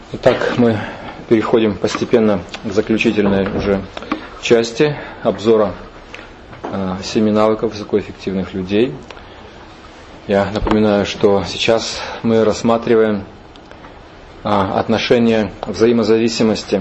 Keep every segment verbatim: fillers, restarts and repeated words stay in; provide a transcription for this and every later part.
Итак, мы переходим постепенно к заключительной уже части обзора э, семи навыков высокоэффективных людей. Я напоминаю, что сейчас мы рассматриваем э, отношения взаимозависимости.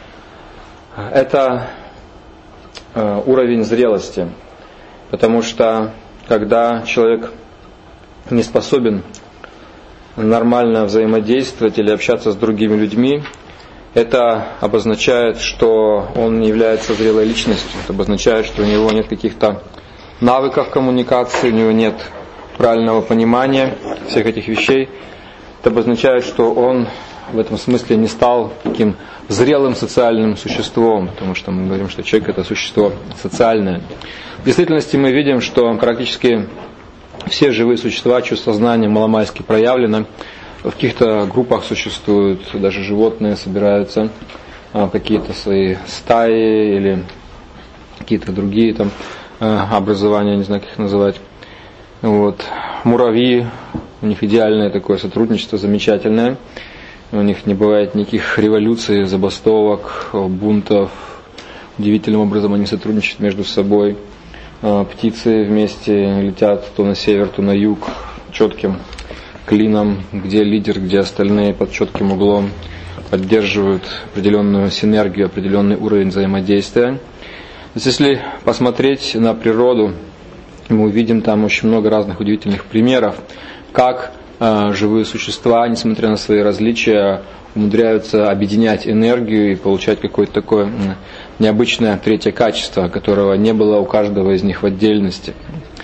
Это э, уровень зрелости, потому что когда человек не способен нормально взаимодействовать или общаться с другими людьми, это обозначает, что он не является зрелой личностью. Это обозначает, что у него нет каких-то навыков коммуникации, у него нет правильного понимания всех этих вещей. Это обозначает, что он в этом смысле не стал таким зрелым социальным существом, потому что мы говорим, что человек – это существо социальное. В действительности мы видим, что практически все живые существа, чье сознание маломальски проявлено, в каких-то группах существуют, даже животные собираются, какие-то свои стаи или какие-то другие там образования, не знаю, как их называть. Вот. Муравьи, у них идеальное такое сотрудничество, замечательное. У них не бывает никаких революций, забастовок, бунтов. Удивительным образом они сотрудничают между собой. Птицы вместе летят то на север, то на юг, четким клином, где лидер, где остальные под четким углом, поддерживают определенную синергию, определенный уровень взаимодействия. То есть, если посмотреть на природу, мы увидим там очень много разных удивительных примеров, как э, живые существа, несмотря на свои различия, умудряются объединять энергию и получать какое-то такое необычное третье качество, которого не было у каждого из них в отдельности.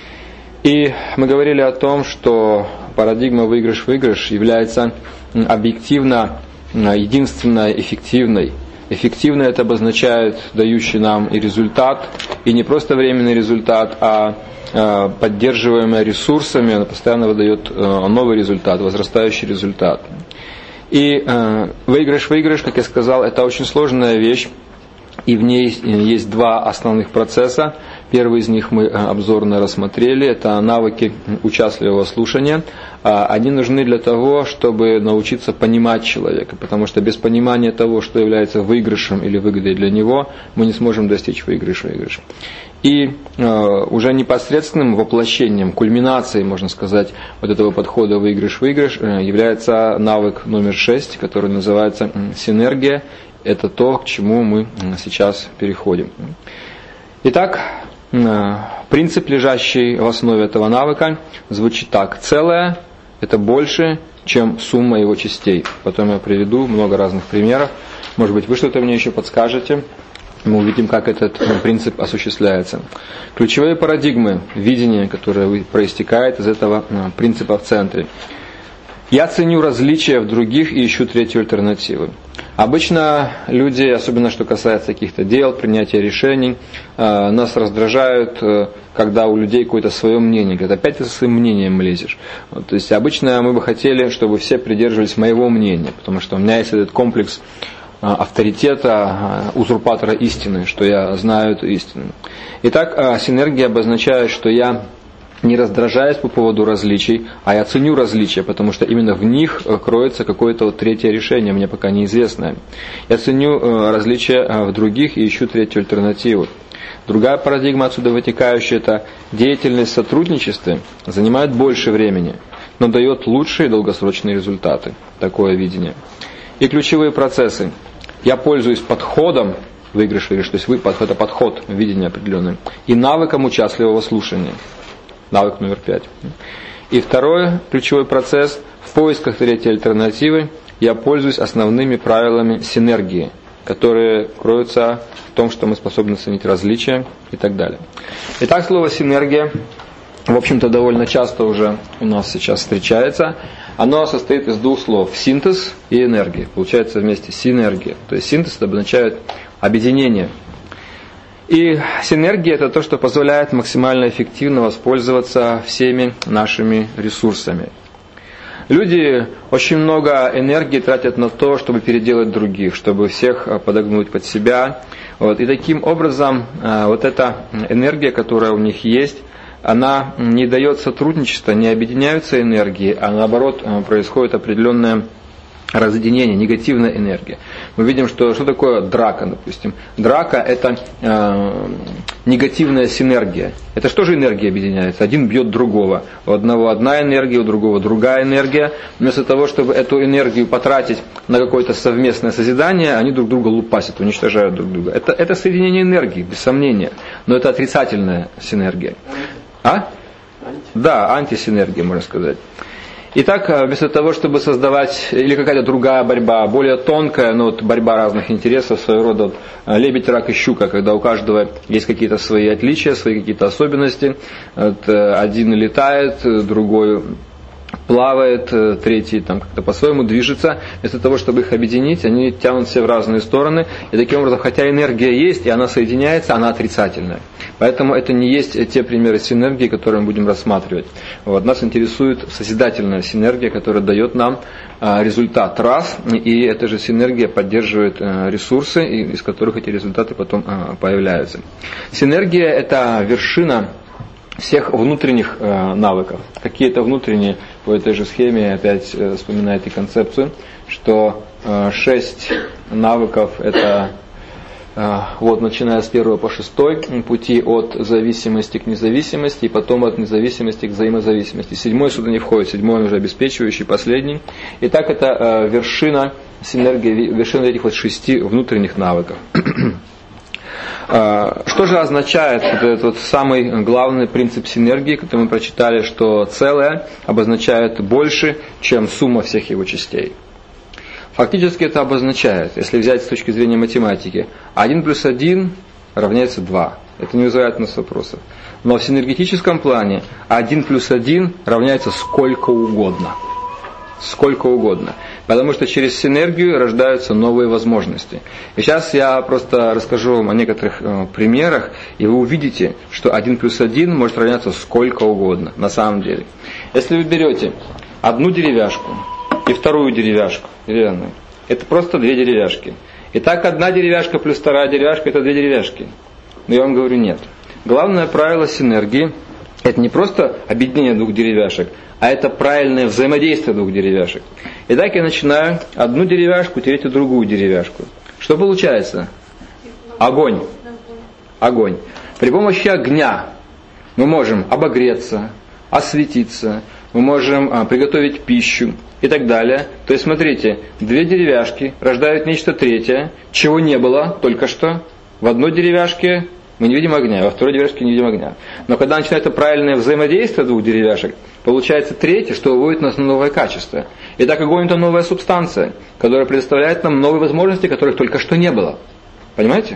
И мы говорили о том, что парадигма выигрыш-выигрыш является объективно единственно эффективной. Эффективно это обозначает дающий нам и результат, и не просто временный результат, а поддерживаемый ресурсами, она постоянно выдает новый результат, возрастающий результат. И выигрыш-выигрыш, как я сказал, это очень сложная вещь, и в ней есть два основных процесса. Первый из них мы обзорно рассмотрели, это навыки участливого слушания. Они нужны для того, чтобы научиться понимать человека, потому что без понимания того, что является выигрышем или выгодой для него, мы не сможем достичь выигрыш-выигрыш. И э, уже непосредственным воплощением, кульминацией, можно сказать, вот этого подхода выигрыш-выигрыш э, является навык номер шесть, который называется синергия. Это то, к чему мы сейчас переходим. Итак, э, принцип, лежащий в основе этого навыка, звучит так. Целое – это больше, чем сумма его частей. Потом я приведу много разных примеров. Может быть, вы что-то мне еще подскажете. Мы увидим, как этот принцип осуществляется. Ключевые парадигмы видения, которое проистекает из этого принципа в центре. Я ценю различия в других и ищу третью альтернативу. Обычно люди, особенно что касается каких-то дел, принятия решений, нас раздражают, когда у людей какое-то свое мнение. Говорят, опять ты со своим мнением лезешь. Вот, то есть обычно мы бы хотели, чтобы все придерживались моего мнения, потому что у меня есть этот комплекс авторитета, узурпатора истины, что я знаю эту истину. Итак, синергия обозначает, что я не раздражаюсь по поводу различий, а я ценю различия, потому что именно в них кроется какое-то вот третье решение, мне пока неизвестное. Я ценю различия в других и ищу третью альтернативу. Другая парадигма отсюда вытекающая, это деятельность в сотрудничестве занимает больше времени, но дает лучшие долгосрочные результаты. Такое видение. И ключевые процессы. Я пользуюсь подходом, выигрыш-выигрыш, то есть вы, это подход, видение определенное, и навыком участливого слушания. Навык номер пять. И второй ключевой процесс. В поисках третьей альтернативы я пользуюсь основными правилами синергии, которые кроются в том, что мы способны ценить различия и так далее. Итак, слово синергия, в общем-то, довольно часто уже у нас сейчас встречается. Оно состоит из двух слов – синтез и энергия. Получается вместе синергия. То есть синтез это обозначает объединение. И синергия – это то, что позволяет максимально эффективно воспользоваться всеми нашими ресурсами. Люди очень много энергии тратят на то, чтобы переделать других, чтобы всех подогнуть под себя. Вот. И таким образом вот эта энергия, которая у них есть, она не дает сотрудничества, не объединяются энергии, а наоборот происходит определенное разъединение, негативная энергия. Мы видим, что что такое драка, допустим. Драка – это э, негативная синергия. Это что же энергия объединяется? Один бьет другого. У одного одна энергия, у другого другая энергия. Вместо того, чтобы эту энергию потратить на какое-то совместное созидание, они друг друга лупасят, уничтожают друг друга. Это, это соединение энергии, без сомнения. Но это отрицательная синергия. А? Да, антисинергия, можно сказать. Итак, вместо того, чтобы создавать, или какая-то другая борьба, более тонкая, ну, вот борьба разных интересов, своего рода вот, лебедь, рак и щука, когда у каждого есть какие-то свои отличия, свои какие-то особенности. Вот, один летает, другой плавает, третий там как-то по-своему движется. Вместо того, чтобы их объединить, они тянут все в разные стороны. И таким образом, хотя энергия есть, и она соединяется, она отрицательная. Поэтому это не есть те примеры синергии, которые мы будем рассматривать. Вот. Нас интересует созидательная синергия, которая дает нам а, результат раз, и эта же синергия поддерживает а, ресурсы, из которых эти результаты потом а, появляются. Синергия – это вершина всех внутренних э, навыков. Какие-то внутренние, по этой же схеме опять э, вспоминаете концепцию, что э, шесть навыков это э, вот начиная с первого по шестой пути от зависимости к независимости и потом от независимости к взаимозависимости. Седьмой сюда не входит, седьмой уже обеспечивающий, последний. Итак, это э, вершина синергии, вершина этих вот шести внутренних навыков. Что же означает вот этот вот самый главный принцип синергии, который мы прочитали, что целое обозначает больше, чем сумма всех его частей? Фактически это обозначает, если взять с точки зрения математики, один плюс один равняется два. Это не вызывает у нас вопросов. Но в синергетическом плане один плюс один равняется сколько угодно. Сколько угодно. Потому что через синергию рождаются новые возможности. И сейчас я просто расскажу вам о некоторых э, примерах, и вы увидите, что один плюс один может равняться сколько угодно, на самом деле. Если вы берете одну деревяшку и вторую деревяшку, деревянную, это просто две деревяшки. Итак, одна деревяшка плюс вторая деревяшка – это две деревяшки. Но я вам говорю, нет. Главное правило синергии – это не просто объединение двух деревяшек, а это правильное взаимодействие двух деревяшек. Итак, я начинаю одну деревяшку тереть другую деревяшку. Что получается? Огонь. Огонь. При помощи огня мы можем обогреться, осветиться, мы можем а, приготовить пищу и так далее. То есть, смотрите, две деревяшки рождают нечто третье, чего не было только что. В одной деревяшке мы не видим огня, во второй деревяшке не видим огня. Но когда начинается правильное взаимодействие двух деревяшек, получается третье, что выводит нас на новое качество. Итак, огонь – это новая субстанция, которая предоставляет нам новые возможности, которых только что не было. Понимаете?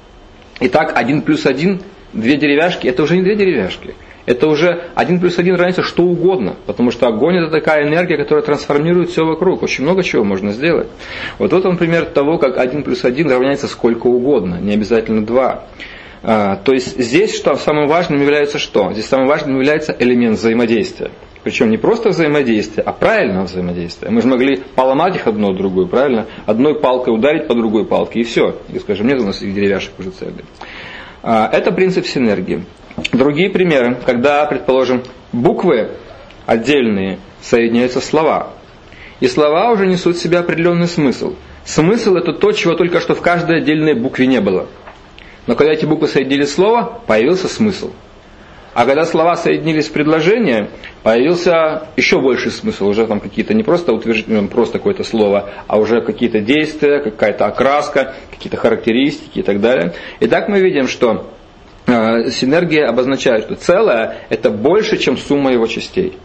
Итак, один плюс один, две деревяшки – это уже не две деревяшки. Это уже один плюс один равняется что угодно, потому что огонь – это такая энергия, которая трансформирует все вокруг. Очень много чего можно сделать. Вот вот он пример того, как один плюс один равняется сколько угодно, не обязательно два. А, то есть здесь что самым важным является что? Здесь самым важным является элемент взаимодействия. Причем не просто взаимодействие, а правильное взаимодействие. Мы же могли поломать их одну от другую, правильно? Одной палкой ударить по другой палке, и все. И скажем, нет у нас их деревяшек уже цельных. А, это принцип синергии. Другие примеры, когда, предположим, буквы отдельные соединяются в слова. И слова уже несут в себе определенный смысл. Смысл – это то, чего только что в каждой отдельной букве не было. Но когда эти буквы соединились в слово, появился смысл. А когда слова соединились в предложение, появился еще больший смысл. Уже там какие-то не просто утверждения, просто какое-то слово, а уже какие-то действия, какая-то окраска, какие-то характеристики и так далее. Итак, мы видим, что э, синергия обозначает, что целое – это больше, чем сумма его частей.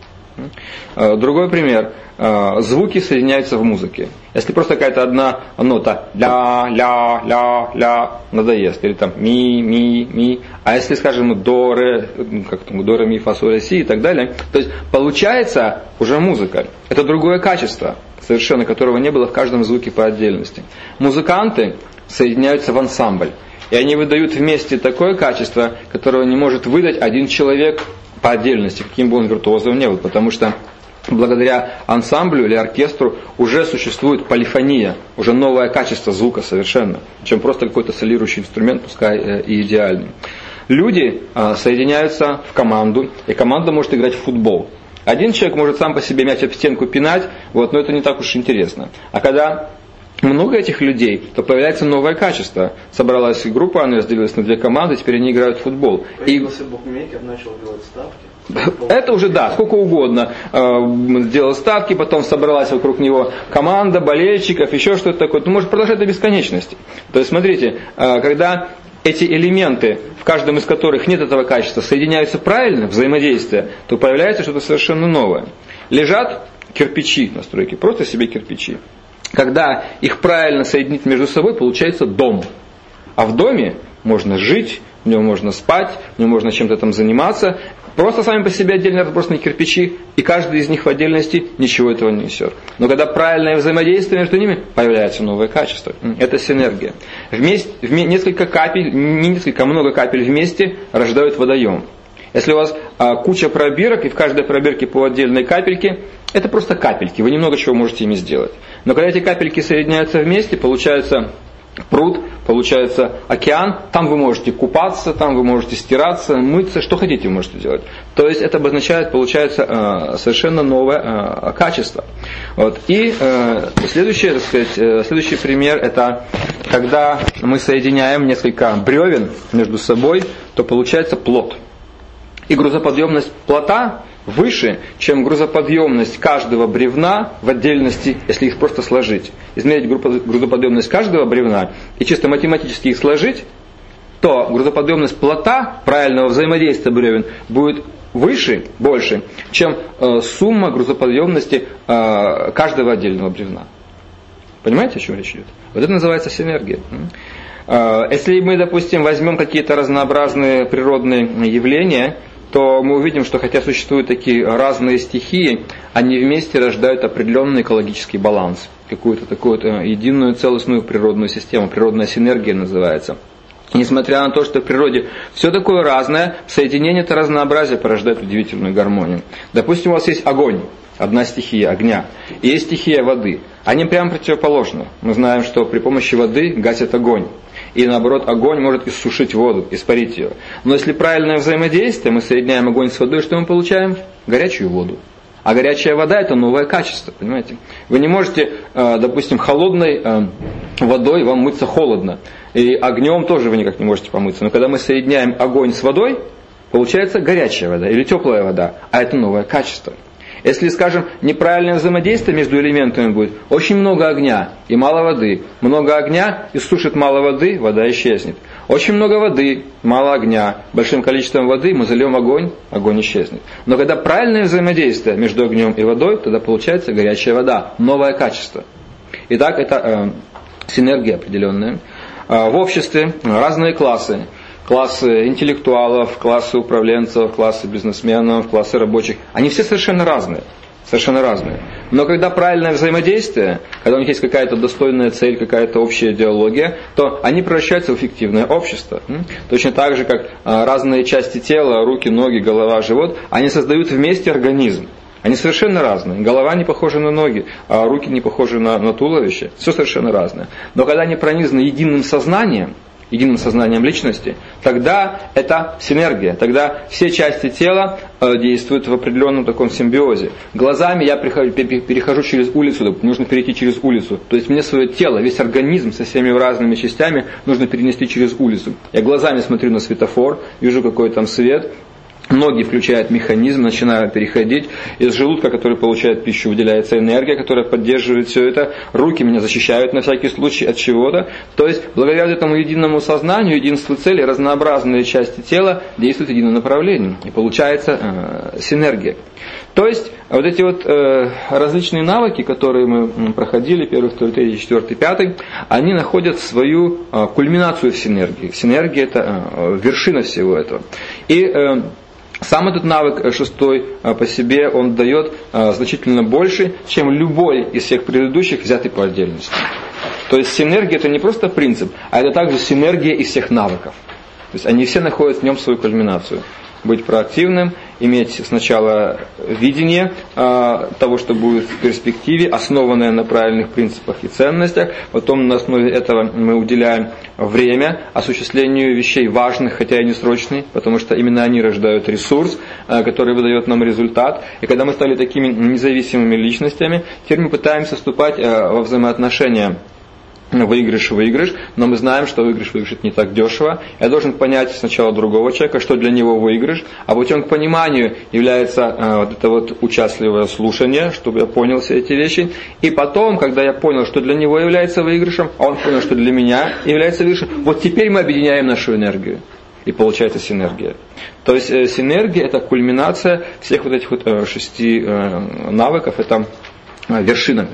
Другой пример. Звуки соединяются в музыке. Если просто какая-то одна нота ля, ля, ля, ля надоест, или там ми, ми, ми, а если, скажем, до, ре, как там, до, ре, ми, фа, соль, си и так далее, то есть получается уже музыка. Это другое качество, совершенно которого не было в каждом звуке по отдельности. Музыканты соединяются в ансамбль, и они выдают вместе такое качество, которого не может выдать один человек по отдельности, каким бы он виртуозом ни был, потому что благодаря ансамблю или оркестру уже существует полифония, уже новое качество звука совершенно, чем просто какой-то солирующий инструмент, пускай и идеальный. Люди соединяются в команду, и команда может играть в футбол. Один человек может сам по себе мяч об стенку пинать, вот, но это не так уж интересно. А когда много этих людей, то появляется новое качество. Собралась группа, она разделилась на две команды, теперь они играют в футбол. Появился букмекер, начал делать ставки. Это уже, да, сколько угодно. Сделал ставки, потом собралась вокруг него команда, болельщиков, еще что-то такое. Ну, может продолжать до бесконечности. То есть, смотрите, когда эти элементы, в каждом из которых нет этого качества, соединяются правильно, взаимодействие, то появляется что-то совершенно новое. Лежат кирпичи на стройке, просто себе кирпичи. Когда их правильно соединить между собой, получается дом. А в доме можно жить, в нем можно спать, в нем можно чем-то там заниматься. Просто сами по себе отдельно разбросанные кирпичи, и каждый из них в отдельности ничего этого не несет. Но когда правильное взаимодействие между ними, появляется новое качество. Это синергия. Вместе, вме, несколько капель, не несколько, а много капель вместе рождают водоем. Если у вас а, куча пробирок, и в каждой пробирке по отдельной капельке, это просто капельки, вы немного чего можете ими сделать. Но когда эти капельки соединяются вместе, получается пруд, получается океан, там вы можете купаться, там вы можете стираться, мыться, что хотите вы можете делать. То есть это обозначает, получается, совершенно новое качество. Вот. И следующий, так сказать, следующий пример, это когда мы соединяем несколько бревен между собой, то получается плот. И грузоподъемность плота выше, чем грузоподъемность каждого бревна в отдельности, если их просто сложить. Измерить грузоподъемность каждого бревна и чисто математически их сложить, то грузоподъемность плота, правильного взаимодействия бревен, будет выше, больше, чем э, сумма грузоподъемности э, каждого отдельного бревна. Понимаете, о чем речь идет? Вот это называется синергия. Э, если мы, допустим, возьмем какие-то разнообразные природные явления, то мы увидим, что хотя существуют такие разные стихии, они вместе рождают определенный экологический баланс, какую-то такую вот единую целостную природную систему, природная синергия называется. И несмотря на то, что в природе все такое разное, соединение это разнообразие порождает удивительную гармонию. Допустим, у вас есть огонь, одна стихия огня, и есть стихия воды. Они прямо противоположны. Мы знаем, что при помощи воды гасит огонь. И наоборот, огонь может иссушить воду, испарить ее. Но если правильное взаимодействие, мы соединяем огонь с водой, что мы получаем? Горячую воду. А горячая вода это новое качество, понимаете? Вы не можете, допустим, холодной водой вам мыться холодно. И огнем тоже вы никак не можете помыться. Но когда мы соединяем огонь с водой, получается горячая вода или теплая вода. А это новое качество. Если, скажем, неправильное взаимодействие между элементами будет, очень много огня и мало воды. Много огня иссушит мало воды, вода исчезнет. Очень много воды, мало огня. Большим количеством воды мы зальем огонь, огонь исчезнет. Но когда правильное взаимодействие между огнем и водой, тогда получается горячая вода, новое качество. Итак, это э, синергия определенная. Э, в обществе разные классы. Классы интеллектуалов, классы управленцев, классы бизнесменов, классы рабочих. Они все совершенно разные. Совершенно разные. Но когда правильное взаимодействие, когда у них есть какая-то достойная цель, какая-то общая идеология, то они превращаются в эффективное общество. Точно так же, как разные части тела, руки, ноги, голова, живот, они создают вместе организм. Они совершенно разные. Голова не похожа на ноги, а руки не похожи на, на туловище. Все совершенно разное. Но когда они пронизаны единым сознанием, единым сознанием личности, тогда это синергия, тогда все части тела э, действуют в определенном таком симбиозе. Глазами я прихожу, перехожу через улицу, нужно перейти через улицу. То есть мне свое тело, весь организм со всеми разными частями нужно перенести через улицу. Я глазами смотрю на светофор, вижу какой там свет, ноги включают механизм, начинают переходить. Из желудка, который получает пищу, выделяется энергия, которая поддерживает все это. Руки меня защищают на всякий случай от чего-то. То есть, благодаря этому единому сознанию, единству цели, разнообразные части тела действуют в едином направлении. И получается э, синергия. То есть, вот эти вот э, различные навыки, которые мы проходили, первый, второй, третий, четвертый, пятый, они находят свою э, кульминацию в синергии. Синергия это э, вершина всего этого. И э, сам этот навык шестой по себе, он дает значительно больше, чем любой из всех предыдущих, взятый по отдельности. То есть синергия это не просто принцип, а это также синергия из всех навыков. То есть они все находят в нем свою кульминацию. Быть проактивным иметь сначала видение э, того, что будет в перспективе, основанное на правильных принципах и ценностях. Потом на основе этого мы уделяем время осуществлению вещей важных, хотя и не срочных, потому что именно они рождают ресурс, э, который выдает нам результат. И когда мы стали такими независимыми личностями, теперь мы пытаемся вступать э, во взаимоотношения выигрыш-выигрыш, но мы знаем, что выигрыш-выигрыш это не так дешево. Я должен понять сначала другого человека, что для него выигрыш, а путем к пониманию является э, вот это вот участливое слушание, чтобы я понял все эти вещи. И потом, когда я понял, что для него является выигрышем, а он понял, что для меня является выигрышем, вот теперь мы объединяем нашу энергию. И получается синергия. То есть э, синергия это кульминация всех вот этих вот э, шести э, навыков, это э, вершина.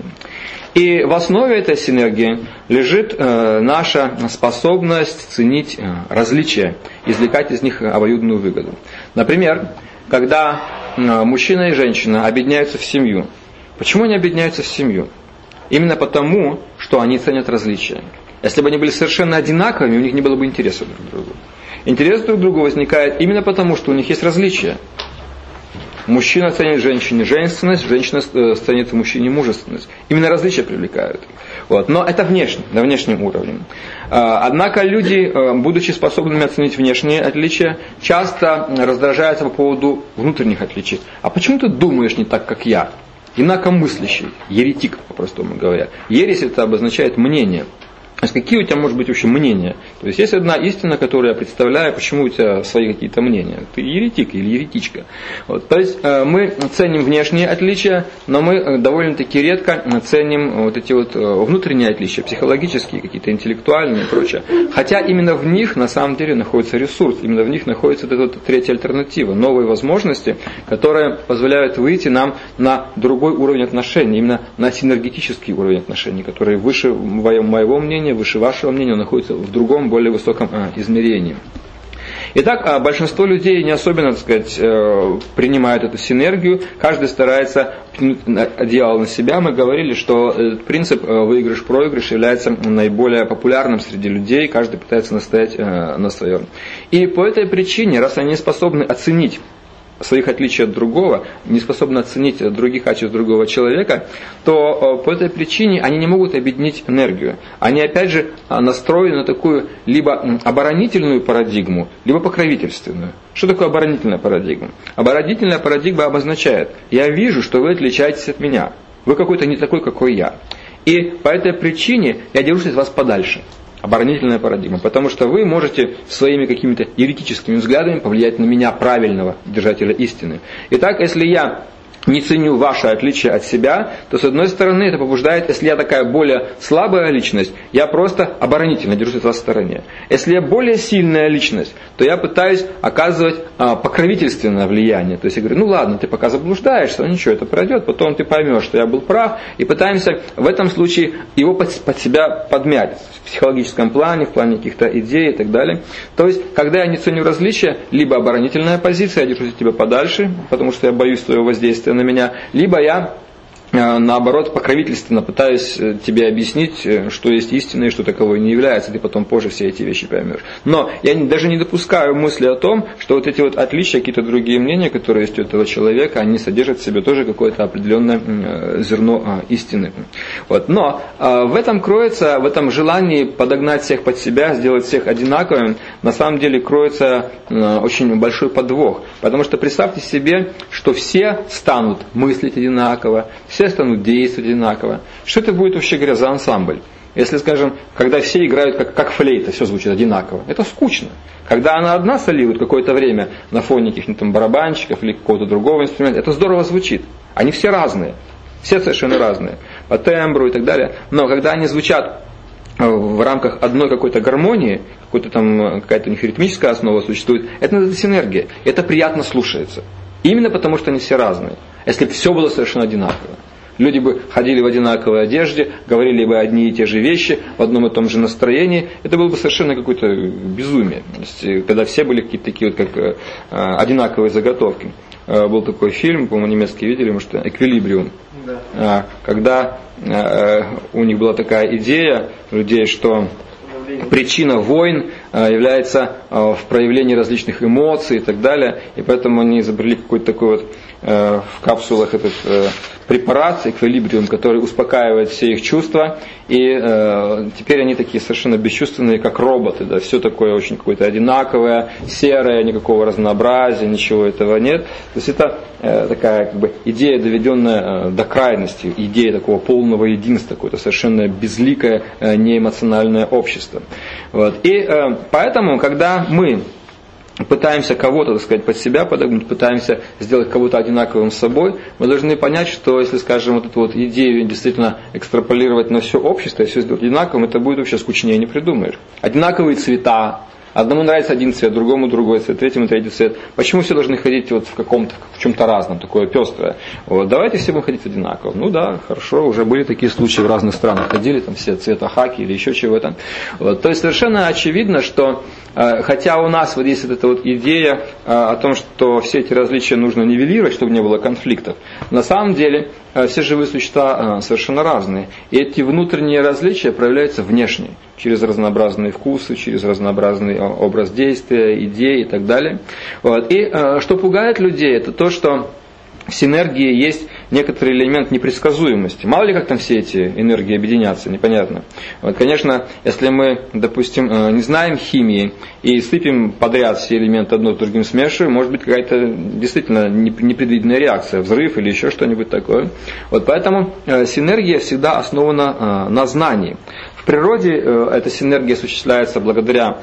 И в основе этой синергии лежит э, наша способность ценить э, различия, извлекать из них обоюдную выгоду. Например, когда э, мужчина и женщина объединяются в семью. Почему они объединяются в семью? Именно потому, что они ценят различия. Если бы они были совершенно одинаковыми, у них не было бы интереса друг к другу. Интерес друг к другу возникает именно потому, что у них есть различия. Мужчина ценит женщине женственность, женщина ценит в мужчине мужественность. Именно различия привлекают. Вот. Но это внешне, на внешнем уровне. Однако люди, будучи способными оценить внешние отличия, часто раздражаются по поводу внутренних отличий. А почему ты думаешь не так, как я? Инакомыслящий, еретик, по-простому говоря. Ересь это обозначает мнение. То есть какие у тебя может быть вообще мнения? То есть есть одна истина, которую я представляю, почему у тебя свои какие-то мнения. Ты еретик или еретичка. Вот. То есть мы ценим внешние отличия, но мы довольно-таки редко ценим вот эти вот внутренние отличия, психологические, какие-то интеллектуальные и прочее. Хотя именно в них на самом деле находится ресурс, именно в них находится вот эта вот третья альтернатива, новые возможности, которые позволяют выйти нам на другой уровень отношений, именно на синергетический уровень отношений, который выше моего мнения, выше вашего мнения, он находится в другом, более высоком а, измерении. Итак, большинство людей не особенно, так сказать, принимают эту синергию, каждый старается тянуть одеяло на себя. Мы говорили, что принцип выигрыш-проигрыш является наиболее популярным среди людей, каждый пытается настоять на своем. И по этой причине, раз они способны оценить своих отличий от другого, не способны оценить других качеств другого человека, то по этой причине они не могут объединить энергию. Они опять же настроены на такую либо оборонительную парадигму, либо покровительственную. Что такое оборонительная парадигма? Оборонительная парадигма обозначает: я вижу, что вы отличаетесь от меня, вы какой-то не такой, какой я. И по этой причине я держусь от вас подальше. Оборонительная парадигма, потому что вы можете своими какими-то еретическими взглядами повлиять на меня, правильного держателя истины. Итак, если я не ценю ваше отличие от себя, то с одной стороны это побуждает, если я такая более слабая личность, я просто оборонительно держусь от вас в стороне. Если я более сильная личность, то я пытаюсь оказывать а, покровительственное влияние. То есть я говорю, ну ладно, ты пока заблуждаешься, но ничего, это пройдет, потом ты поймешь, что я был прав, и пытаемся в этом случае его под, под себя подмять в психологическом плане, в плане каких-то идей и так далее. То есть, когда я не ценю различия, либо оборонительная позиция, я держусь от тебя подальше, потому что я боюсь твоего воздействия на меня, либо я наоборот покровительственно пытаюсь тебе объяснить, что есть истина и что таковой не является, ты потом позже все эти вещи поймешь. Но я даже не допускаю мысли о том, что вот эти вот отличия, какие-то другие мнения, которые есть у этого человека, они содержат в себе тоже какое-то определенное зерно истины. Вот. Но в этом кроется, в этом желании подогнать всех под себя, сделать всех одинаковыми, на самом деле кроется очень большой подвох. Потому что представьте себе, что все станут мыслить одинаково, все станут действовать одинаково. Что это будет, вообще говоря, за ансамбль? Если, скажем, когда все играют как, как флейта, все звучит одинаково, это скучно. Когда она одна солирует какое-то время на фоне каких-нибудь там барабанщиков или какого-то другого инструмента, это здорово звучит. Они все разные, все совершенно разные, по тембру и так далее. Но когда они звучат в рамках одной какой-то гармонии, какой-то там, какая-то у них ритмическая основа существует, это называется синергия. Это приятно слушается. Именно потому, что они все разные. Если бы все было совершенно одинаково. Люди бы ходили в одинаковой одежде, говорили бы одни и те же вещи, в одном и том же настроении. Это было бы совершенно какое-то безумие. То есть, когда все были какие-то такие вот, как э, одинаковые заготовки. Э, был такой фильм, по-моему, немецкие видели, может, «Эквилибриум». Да. Э, когда э, у них была такая идея людей, что причина войн является в проявлении различных эмоций и так далее, и поэтому они изобрели какой-то такой вот в капсулах этот препарат, эквилибриум, который успокаивает все их чувства, и э, теперь они такие совершенно бесчувственные, как роботы, да, все такое очень какое-то одинаковое, серое, никакого разнообразия, ничего этого нет. То есть это э, такая как бы идея, доведенная э, до крайности, идея такого полного единства, какое-то совершенно безликое, э, неэмоциональное общество. Вот. И э, поэтому, когда мы пытаемся кого-то, так сказать, под себя подогнуть, пытаемся сделать кого-то одинаковым с собой, мы должны понять, что если, скажем, вот эту вот идею действительно экстраполировать на все общество и все сделать одинаковым, это будет вообще скучнее не придумаешь. Одинаковые цвета. Одному нравится один цвет, другому другой цвет, третьему третий цвет. Почему все должны ходить вот в каком-то, в чем-то разном, такое пестрое? Вот, давайте все будем ходить одинаково. Ну да, хорошо, уже были такие случаи в разных странах. Ходили там все цвета хаки или еще чего-то. Вот, то есть совершенно очевидно, что э, хотя у нас вот есть вот эта вот идея э, о том, что все эти различия нужно нивелировать, чтобы не было конфликтов, на самом деле э, все живые существа э, совершенно разные. И эти внутренние различия проявляются внешне, через разнообразные вкусы, через разнообразный образ действия, идеи и так далее. Вот. И э, что пугает людей, это то, что в синергии есть некоторый элемент непредсказуемости. Мало ли как там все эти энергии объединятся, непонятно. Вот, конечно, если мы, допустим, не знаем химии и сыпем подряд все элементы одно с другим смешиваем, может быть какая-то действительно непредвиденная реакция, взрыв или еще что-нибудь такое. Вот, поэтому синергия всегда основана на знании. В природе эта синергия осуществляется благодаря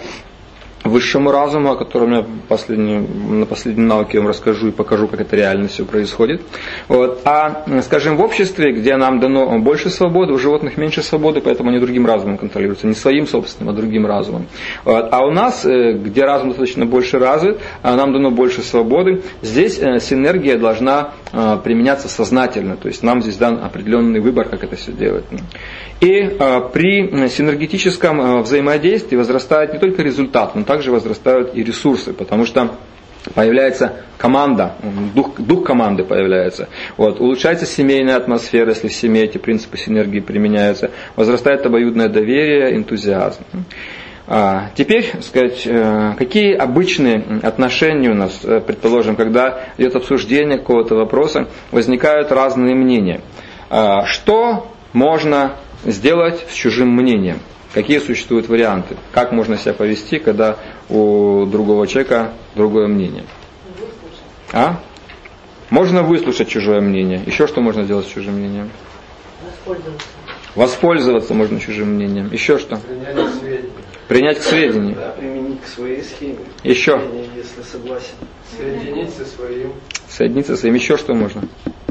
высшему разуму, о котором я последний, на последнем науке вам расскажу и покажу, как это реально все происходит. Вот. А, скажем, в обществе, где нам дано больше свободы, у животных меньше свободы, поэтому они другим разумом контролируются, не своим собственным, а другим разумом. Вот. А у нас, где разум достаточно больше развит, нам дано больше свободы, здесь синергия должна применяться сознательно, то есть нам здесь дан определенный выбор, как это все делать. И при синергетическом взаимодействии возрастает не только результат, но также возрастают и ресурсы, потому что появляется команда, дух, дух команды появляется. Вот. Улучшается семейная атмосфера, если в семье эти принципы синергии применяются. Возрастает обоюдное доверие, энтузиазм. А, теперь, сказать, какие обычные отношения у нас, предположим, когда идет обсуждение какого-то вопроса, возникают разные мнения. А, что можно сделать с чужим мнением? Какие существуют варианты? Как можно себя повести, когда у другого человека другое мнение? Выслушать. А? Можно выслушать чужое мнение. Еще что можно сделать с чужим мнением? Воспользоваться. Воспользоваться можно чужим мнением. Еще что? Принять к сведению. Принять к сведению. Да, применить к своей схеме. Еще. Если согласен. Соединиться со своим. Соединиться со своим. Еще что можно?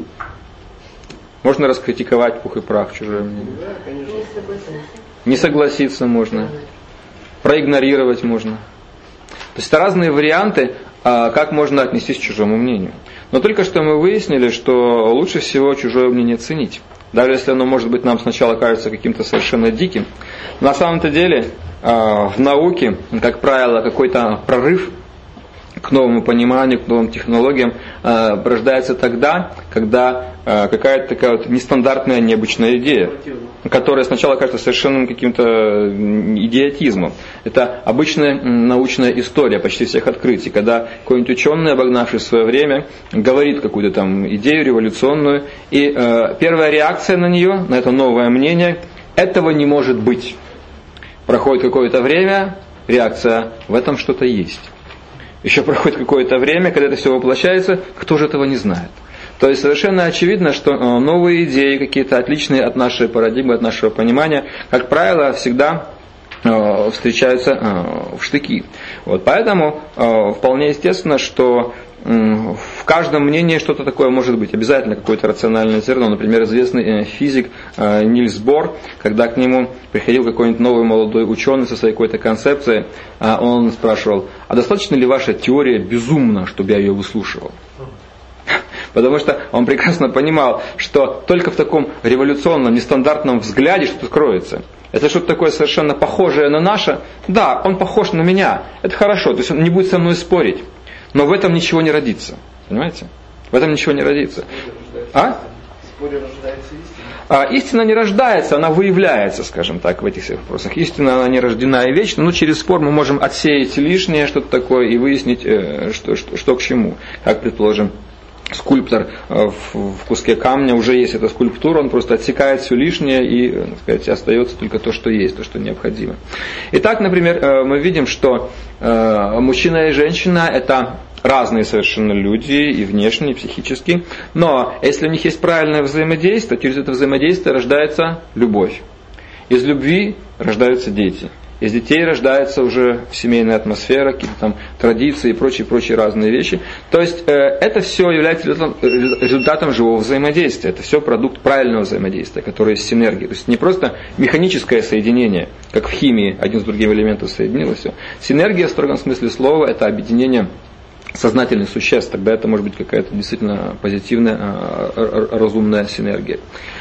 Можно раскритиковать пух и прах чужое мнение. Да, конечно. Не согласиться. Не согласиться можно. Проигнорировать можно. То есть это разные варианты, как можно отнестись к чужому мнению. Но только что мы выяснили, что лучше всего чужое мнение ценить. Даже если оно, может быть, нам сначала кажется каким-то совершенно диким. На самом-то деле в науке, как правило, какой-то прорыв к новому пониманию, к новым технологиям э, рождается тогда, когда э, какая-то такая вот нестандартная, необычная идея, которая сначала кажется совершенным каким-то идиотизмом. Это обычная научная история почти всех открытий, когда какой-нибудь ученый, обогнавший свое время, говорит какую-то там идею революционную, и э, первая реакция на нее, на это новое мнение, этого не может быть. Проходит какое-то время, реакция, в этом что-то есть. Еще проходит какое-то время, когда это все воплощается, кто же этого не знает. То есть совершенно очевидно, что новые идеи, какие-то отличные от нашей парадигмы, от нашего понимания, как правило, всегда встречаются в штыки. Вот поэтому вполне естественно, что в каждом мнении что-то такое может быть. Обязательно какое-то рациональное зерно. Например, известный физик Нильс Бор, когда к нему приходил какой-нибудь новый молодой ученый со своей какой-то концепцией, он спрашивал, а достаточно ли ваша теория безумна, чтобы я ее выслушивал? Потому что он прекрасно понимал, что только в таком революционном, нестандартном взгляде что-то кроется. Это что-то такое совершенно похожее на наше. Да, он похож на меня. Это хорошо, то есть он не будет со мной спорить. Но в этом ничего не родится. Понимаете? В этом ничего не родится. А? споре рождается истина? А, истина не рождается, она выявляется, скажем так, в этих всех вопросах. Истина, она не рождена и вечна, но через спор мы можем отсеять лишнее, что-то такое, и выяснить, что, что, что к чему. Как, предположим, скульптор в, в куске камня, уже есть эта скульптура, он просто отсекает все лишнее и, так сказать, остается только то, что есть, то, что необходимо. Итак, например, мы видим, что мужчина и женщина – это разные совершенно люди, и внешне, и психически, но если у них есть правильное взаимодействие, через это взаимодействие рождается любовь. Из любви рождаются дети. Из детей рождается уже семейная атмосфера, какие-то там традиции и прочие-прочие разные вещи. То есть э, это все является результатом, результатом живого взаимодействия. Это все продукт правильного взаимодействия, которое есть синергия. То есть не просто механическое соединение, как в химии один с другим элементом соединилось. Все. Синергия в строгом смысле слова – это объединение сознательных существ. Тогда это может быть какая-то действительно позитивная, разумная синергия.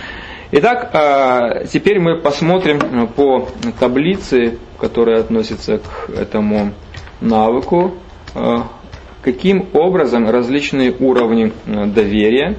Итак, теперь мы посмотрим по таблице, которая относится к этому навыку, каким образом различные уровни доверия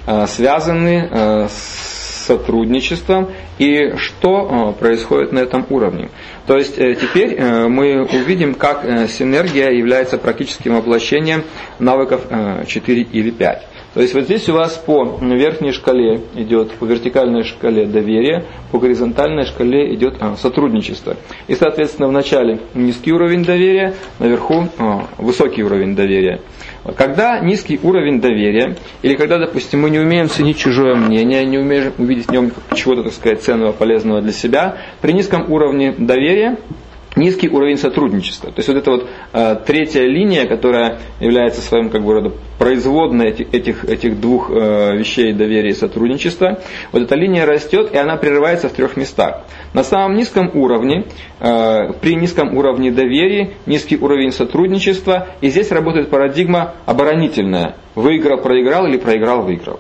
связаны с сотрудничеством и что происходит на этом уровне. То есть теперь мы увидим, как синергия является практическим воплощением навыков четыре или пять. То есть вот здесь у вас по верхней шкале идет, по вертикальной шкале доверие, по горизонтальной шкале идет а, сотрудничество. И, соответственно, в начале низкий уровень доверия, наверху а, высокий уровень доверия. Когда низкий уровень доверия, или когда, допустим, мы не умеем ценить чужое мнение, не умеем увидеть в нем чего-то, так сказать, ценного, полезного для себя, при низком уровне доверия низкий уровень сотрудничества. То есть вот эта вот э, третья линия, которая является своим как бы рода производной этих, этих, этих двух э, вещей доверия и сотрудничества, вот эта линия растет, и она прерывается в трех местах. На самом низком уровне, э, при низком уровне доверия, низкий уровень сотрудничества, и здесь работает парадигма оборонительная. Выиграл, проиграл или проиграл, выиграл.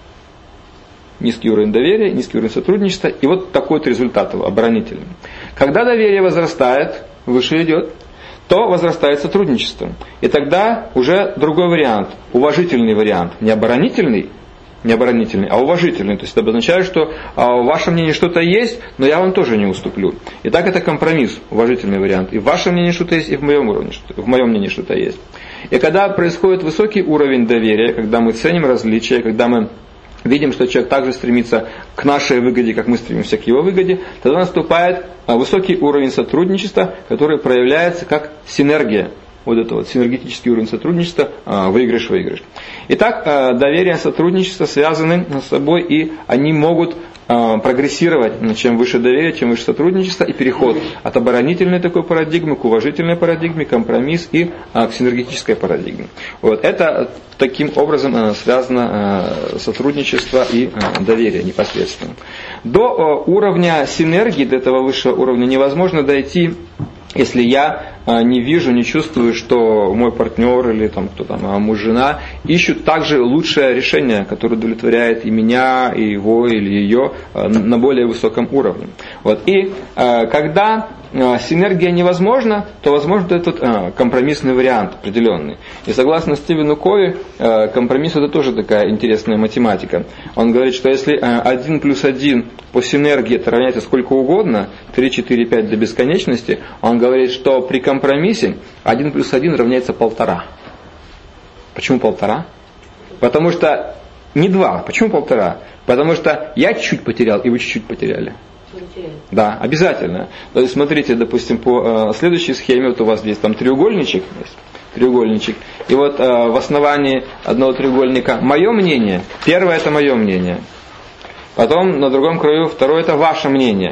Низкий уровень доверия, низкий уровень сотрудничества, и вот такой вот результат его, оборонительный. Когда доверие возрастает, выше идет, то возрастает сотрудничество. И тогда уже другой вариант, уважительный вариант, не оборонительный, не оборонительный, а уважительный. То есть это обозначает, что а, в вашем мнении что-то есть, но я вам тоже не уступлю. Итак, это компромисс, уважительный вариант. И в вашем мнении что-то есть, и в моем, уровне, в моем мнении что-то есть. И когда происходит высокий уровень доверия, когда мы ценим различия, когда мы видим, что человек также стремится к нашей выгоде, как мы стремимся к его выгоде, тогда наступает высокий уровень сотрудничества, который проявляется как синергия. Вот это вот синергетический уровень сотрудничества, выигрыш-выигрыш. Итак, доверие и сотрудничество связаны с собой, и они могут прогрессировать. Чем выше доверие, чем выше сотрудничество, и переход от оборонительной такой парадигмы к уважительной парадигме, компромисс и к синергетической парадигме. Вот. Это таким образом связано сотрудничество и доверие непосредственно. До уровня синергии, до этого высшего уровня невозможно дойти, если я не вижу, не чувствую, что мой партнер или там, кто там, муж, жена ищут также лучшее решение, которое удовлетворяет и меня, и его, или ее на более высоком уровне. Вот. И когда синергия невозможна, то возможен этот компромиссный вариант определенный. И согласно Стивену Кови, компромисс это тоже такая интересная математика. Он говорит, что если один плюс один по синергии это равняется сколько угодно, три, четыре, пять до бесконечности, он говорит, что при компромиссе один плюс один равняется полтора. Почему полтора? Потому что не два. Почему полтора? Потому что я чуть-чуть потерял, и вы чуть-чуть потеряли. Да, обязательно. То есть смотрите, допустим, по э, следующей схеме, вот у вас здесь там треугольничек есть, треугольничек, и вот э, в основании одного треугольника мое мнение, первое это мое мнение, потом на другом краю второе это ваше мнение.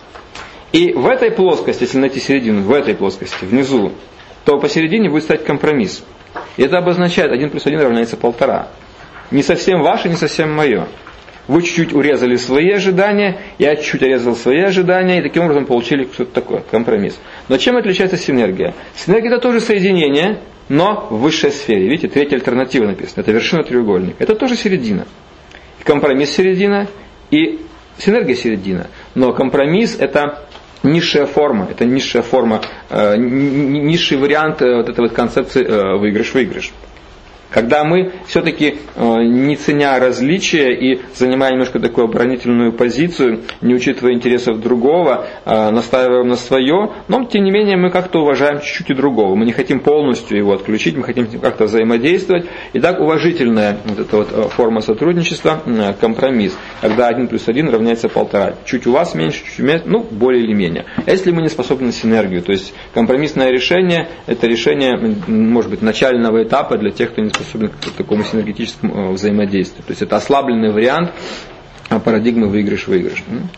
И в этой плоскости, если найти середину, в этой плоскости, внизу, то посередине будет стоять компромисс. И это обозначает один плюс один равняется полтора. Не совсем ваше, не совсем мое. Вы чуть-чуть урезали свои ожидания, я чуть-чуть урезал свои ожидания, и таким образом получили что-то такое, компромисс. Но чем отличается синергия? Синергия это тоже соединение, но в высшей сфере. Видите, третья альтернатива написана, это вершина треугольника. Это тоже середина. И компромисс середина, и синергия середина. Но компромисс это низшая форма, это низшая форма, э, низший вариант э, вот этой вот концепции э, выигрыш-выигрыш. Когда мы все-таки, не ценя различия и занимая немножко такую оборонительную позицию, не учитывая интересов другого, настаиваем на свое, но тем не менее мы как-то уважаем чуть-чуть и другого. Мы не хотим полностью его отключить, мы хотим как-то взаимодействовать. И так уважительная вот эта вот форма сотрудничества, компромисс, когда один плюс один равняется полтора. Чуть у вас меньше, чуть меньше, ну, более или менее. Если мы не способны на синергию, то есть компромиссное решение, это решение, может быть, начального этапа для тех, кто не способен к такому синергетическому взаимодействию. То есть это ослабленный вариант парадигмы выигрыш-выигрыш.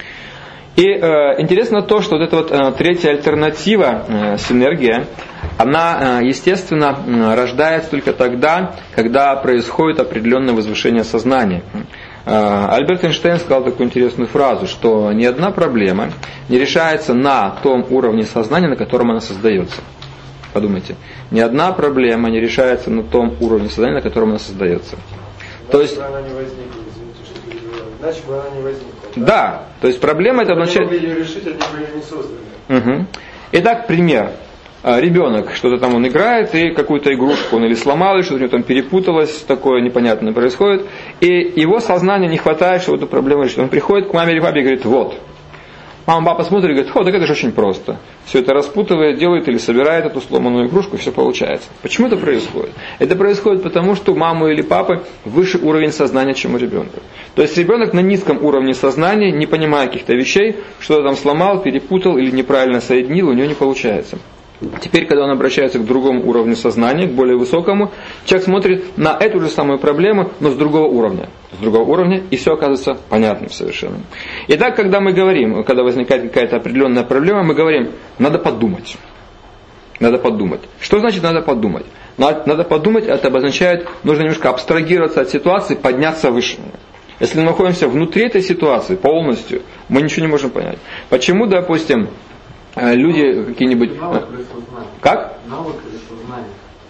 И э, интересно то, что вот эта вот э, третья альтернатива, э, синергия, она, э, естественно, э, рождается только тогда, когда происходит определенное возвышение сознания. Э, Альберт Эйнштейн сказал такую интересную фразу, что ни одна проблема не решается на том уровне сознания, на котором она создается. Подумайте, ни одна проблема не решается на том уровне сознания, на котором она создается. Иначе То есть, бы она не возникла, извините, что перебиваю. Иначе бы она не возникла. Да, да, то есть проблема это означает... Они могли ее решить, они бы ее не создали. Угу. Итак, пример. Ребенок, что-то там он играет, и какую-то игрушку он или сломал, или что-то у него там перепуталось, такое непонятное происходит, и его сознанию не хватает, чтобы эту проблему решить. Он приходит к маме или папе и говорит, вот. Мама, папа смотрит и говорит, о, так это же очень просто. Все это распутывает, делает или собирает эту сломанную игрушку, и все получается. Почему это происходит? Это происходит потому, что у мамы или папы выше уровень сознания, чем у ребенка. То есть ребенок на низком уровне сознания, не понимая каких-то вещей, что-то там сломал, перепутал или неправильно соединил, у него не получается. Теперь, когда он обращается к другому уровню сознания, к более высокому, человек смотрит на эту же самую проблему, но с другого уровня. С другого уровня, и все оказывается понятным совершенно. Итак, когда мы говорим, когда возникает какая-то определенная проблема, мы говорим, надо подумать. Надо подумать. Что значит надо подумать? Надо подумать, это обозначает, нужно немножко абстрагироваться от ситуации, подняться выше. Если мы находимся внутри этой ситуации полностью, мы ничего не можем понять. Почему, допустим, люди какие-нибудь... Навык или сознание? Как? Навык или сознание?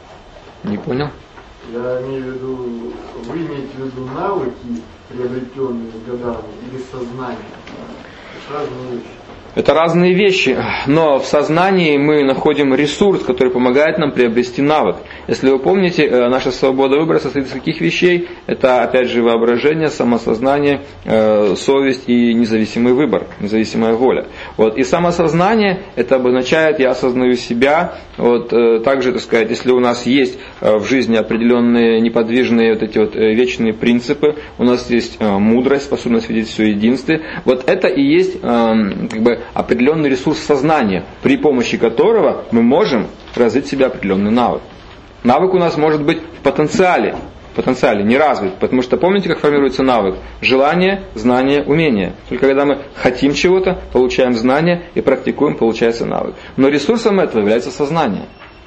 Не понял. Я имею в виду, вы имеете в виду навыки, приобретенные годами, или сознание? Это разные вещи. Это разные вещи, но в сознании мы находим ресурс, который помогает нам приобрести навык. Если вы помните, наша свобода выбора состоит из каких вещей? Это, опять же, воображение, самосознание, совесть и независимый выбор, независимая воля. Вот. И самосознание, это обозначает, я осознаю себя. Вот. Также, так сказать, если у нас есть в жизни определенные неподвижные вот эти вот вечные принципы, у нас есть мудрость, способность видеть все единстве, вот это и есть как бы определенный ресурс сознания, при помощи которого мы можем развить в себе определенный навык. Навык у нас может быть в потенциале, в потенциале не развит, потому что помните, как формируется навык? Желание, знание, умение. Только когда мы хотим чего-то, получаем знание и практикуем, получается навык. Но ресурсом этого является сознание.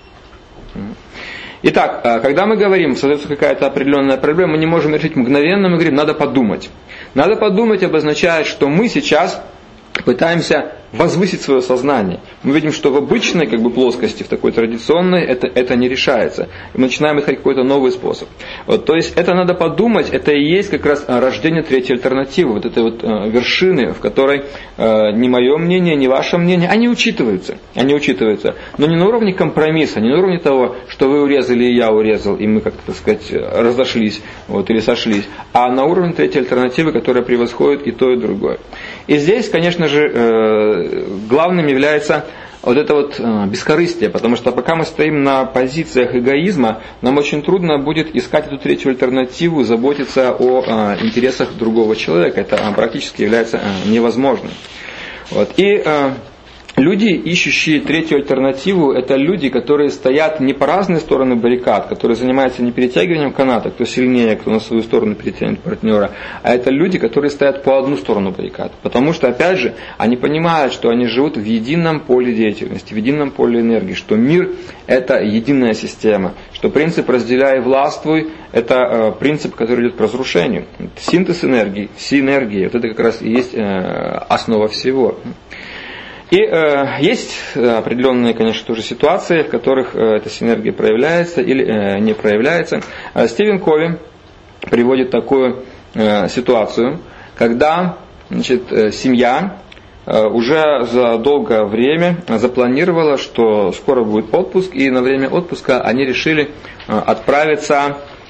Итак, когда мы говорим, создается какая-то определенная проблема, мы не можем решить мгновенно, мы говорим, надо подумать. Надо подумать обозначает, что мы сейчас пытаемся возвысить свое сознание. Мы видим, что в обычной как бы, плоскости, в такой традиционной, это, это не решается. И мы начинаем искать какой-то новый способ. Вот, то есть это надо подумать, это и есть как раз рождение третьей альтернативы, вот этой вот э, вершины, в которой э, ни мое мнение, ни ваше мнение, они учитываются. Они учитываются. Но не на уровне компромисса, не на уровне того, что вы урезали и я урезал, и мы как-то, так сказать, разошлись вот, или сошлись, а на уровне третьей альтернативы, которая превосходит и то, и другое. И здесь, конечно же, э, главным является вот это вот бескорыстие, потому что пока мы стоим на позициях эгоизма, нам очень трудно будет искать эту третью альтернативу, заботиться о интересах другого человека. Это практически является невозможным. Вот. И люди, ищущие третью альтернативу, это люди, которые стоят не по разные стороны баррикад, которые занимаются не перетягиванием каната, кто сильнее, кто на свою сторону перетянет партнера, а это люди, которые стоят по одну сторону баррикад. Потому что, опять же, они понимают, что они живут в едином поле деятельности, в едином поле энергии, что мир – это единая система, что принцип «разделяй и властвуй» – это принцип, который идет к разрушению. Синтез энергии, синергия – вот это как раз и есть основа всего. И э, есть определенные, конечно, тоже ситуации, в которых э, эта синергия проявляется или э, не проявляется. Э, Стивен Кови приводит такую э, ситуацию, когда значит, э, семья э, уже за долгое время запланировала, что скоро будет отпуск, и на время отпуска они решили э, отправиться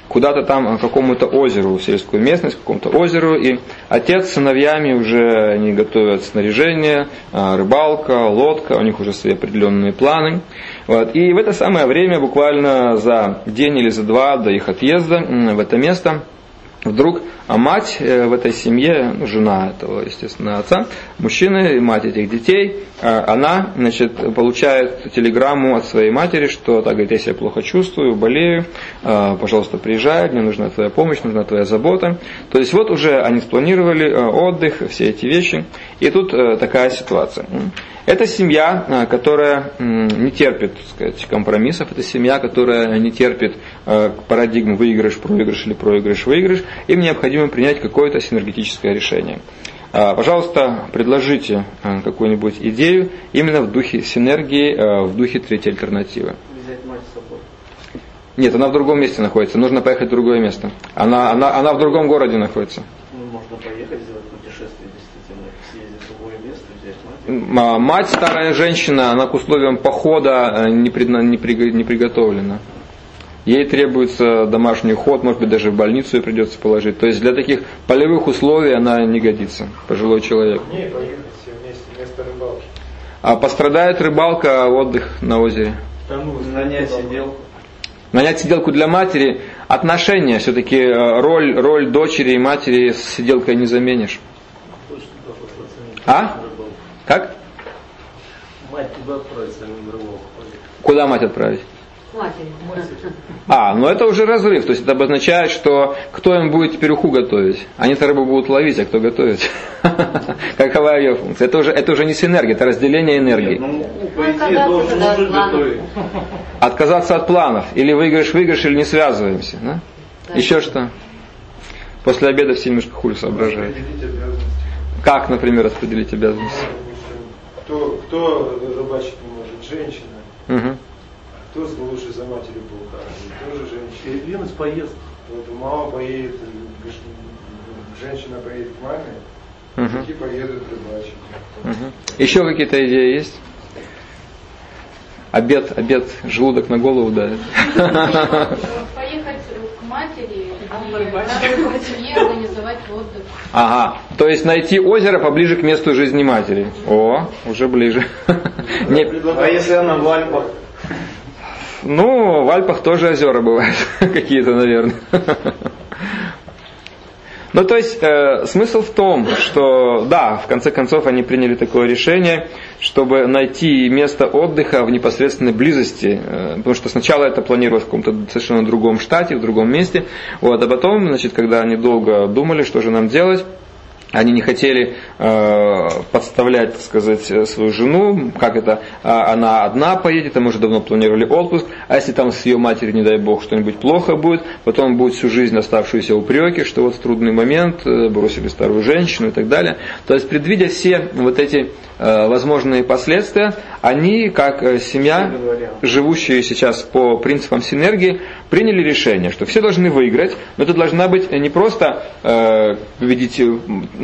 куда-то там к какому-то озеру, в сельскую местность, к какому-то озеру, и отец с сыновьями уже они готовят снаряжение, рыбалка, лодка, у них уже свои определенные планы. Вот. И в это самое время, буквально за день или за два до их отъезда в это место, вдруг а мать в этой семье, ну, жена этого, естественно, отца, мужчины, мать этих детей, она, значит, получает телеграмму от своей матери, что, так говорит, я себя плохо чувствую, болею, пожалуйста, приезжай, мне нужна твоя помощь, нужна твоя забота. То есть вот уже они спланировали отдых, все эти вещи, и тут такая ситуация. Это семья, которая не терпит, так сказать, компромиссов, это семья, которая не терпит парадигмы выигрыш-проигрыш или проигрыш-выигрыш, им необходимо принять какое-то синергетическое решение. Пожалуйста, предложите какую-нибудь идею именно в духе синергии, в духе третьей альтернативы. Взять мать с собой. Нет, она в другом месте находится, нужно поехать в другое место. Она, она, она в другом городе находится. Ну, можно поехать, сделать путешествие, действительно, съездить в другое место, взять мать. Мать, старая женщина, она к условиям похода не, предна, не, при, не приготовлена. Ей требуется домашний уход, может быть, даже в больницу ее придется положить. То есть для таких полевых условий она не годится, пожилой человек. Не, поехать все вместе, вместо рыбалки. А пострадает рыбалка, отдых на озере. Там нанять сиделку. Нанять сиделку для матери, отношения, все-таки роль, роль дочери и матери с сиделкой не заменишь. А? Как? Мать туда отправится, а не на рыбалку. Куда мать отправить? Матери. А, ну это уже разрыв, то есть это обозначает, что кто им будет теперь уху готовить? Они-то рыбу будут ловить, а кто готовить? Какова ее функция? Это уже, это уже не синергия, это разделение энергии. Ну, по идее, должен мужик готовить. Отказаться от планов. Или выиграешь, выиграешь, или не связываемся. Да? Еще что? После обеда все немножко хули соображают. Как, например, распределить обязанности? Кто, кто рыбачить не может? Женщина. Угу. Кто лучше за матерью поухаживает? Тоже женщина. Винус поест. Вот мама поедет, женщина поедет к маме, угу. такие поедут рыбачить. Угу. Еще какие-то идеи есть? Обед, обед, желудок на голову давит. Поехать к матери и семье организовать отдых. Ага, то есть найти озеро поближе к месту жизни матери. О, уже ближе. Не... А если она в Альпах? Ну, в Альпах тоже озера бывают какие-то, наверное. Ну, то есть, э, смысл в том, что, да, в конце концов они приняли такое решение, чтобы найти место отдыха в непосредственной близости, э, потому что сначала это планировалось в каком-то совершенно другом штате, в другом месте, вот, а потом, значит, когда они долго думали, что же нам делать, они не хотели э, подставлять, так сказать, свою жену, как это, она одна поедет, а мы уже давно планировали отпуск, а если там с ее матерью, не дай бог, что-нибудь плохо будет, потом будет всю жизнь оставшиеся упреки, что вот в трудный момент бросили старую женщину и так далее. То есть, предвидя все вот эти э, возможные последствия, они, как семья, живущие сейчас по принципам синергии, приняли решение, что все должны выиграть, но это должна быть не просто, э, видите,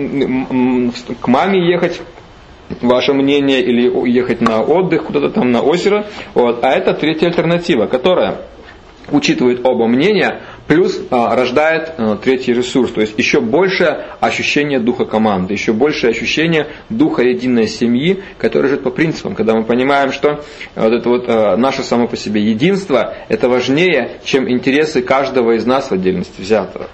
к маме ехать, ваше мнение, или ехать на отдых куда-то там на озеро, вот, а это третья альтернатива, которая учитывает оба мнения, плюс а, рождает а, третий ресурс, то есть еще большее ощущение духа команды, еще большее ощущение духа единой семьи, которая живет по принципам, когда мы понимаем, что вот это вот а, наше само по себе единство, это важнее, чем интересы каждого из нас в отдельности взятого.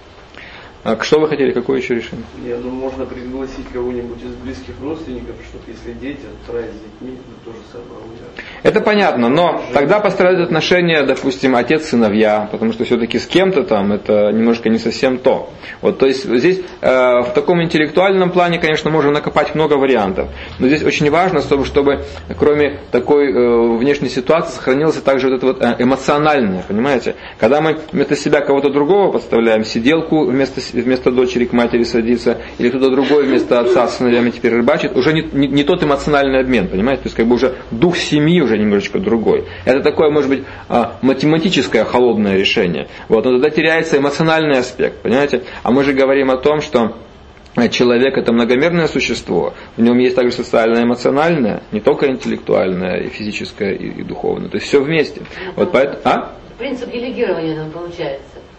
А что вы хотели, какое еще решение? Я думаю, можно пригласить кого-нибудь из близких родственников, чтобы если дети отправить с детьми, то тоже самое. Это понятно, но тогда пострадают отношения, допустим, отец-сыновья, потому что все-таки с кем-то там это немножко не совсем то. Вот, то есть здесь э, в таком интеллектуальном плане, конечно, можно накопать много вариантов, но здесь очень важно, чтобы, чтобы кроме такой э, внешней ситуации сохранилось также вот это вот эмоциональное, понимаете? Когда мы вместо себя кого-то другого подставляем, сиделку вместо, вместо дочери к матери садится, или кто-то другой вместо отца с сыновьями теперь рыбачит, уже не, не, не тот эмоциональный обмен, понимаете? То есть как бы уже дух семьи уже немножечко другой. Это такое, может быть, математическое холодное решение. Вот, но тогда теряется эмоциональный аспект, понимаете? А мы же говорим о том, что человек это многомерное существо, в нем есть также социальное, эмоциональное, не только интеллектуальное, и физическое, и, и духовное. То есть все вместе. Вот поэтому, а? Принцип делегирования там получается.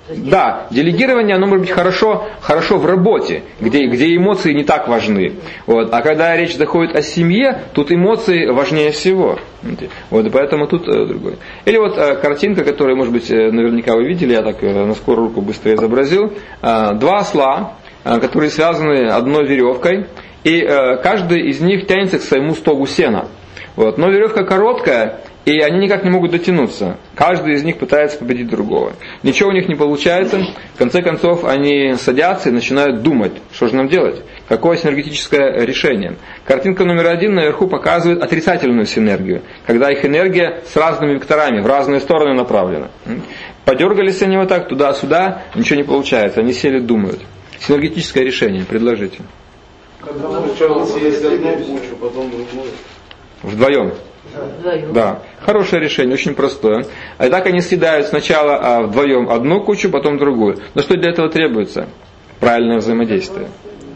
Да, делегирование, оно может быть хорошо, хорошо в работе, где, где эмоции не так важны. Вот. А когда речь заходит о семье, тут эмоции важнее всего. Вот, и поэтому тут э, другое. Или вот э, картинка, которую, может быть, э, наверняка вы видели, я так э, на скорую руку быстро изобразил. Э, два осла, э, которые связаны одной веревкой, и э, каждый из них тянется к своему стогу сена. Вот. Но веревка короткая, и они никак не могут дотянуться. Каждый из них пытается победить другого. Ничего у них не получается. В конце концов, они садятся и начинают думать, что же нам делать, какое синергетическое решение. Картинка номер один наверху показывает отрицательную синергию, когда их энергия с разными векторами, в разные стороны направлена. Подергались они вот так, туда-сюда, ничего не получается. Они сели, думают. Синергетическое решение, предложите. Когда сначала съесть одну кучу, потом другую. Вдвоем. Вдвоем. Да, хорошее решение, очень простое. А так они съедают сначала а, вдвоем одну кучу, потом другую. Но что для этого требуется? Правильное взаимодействие.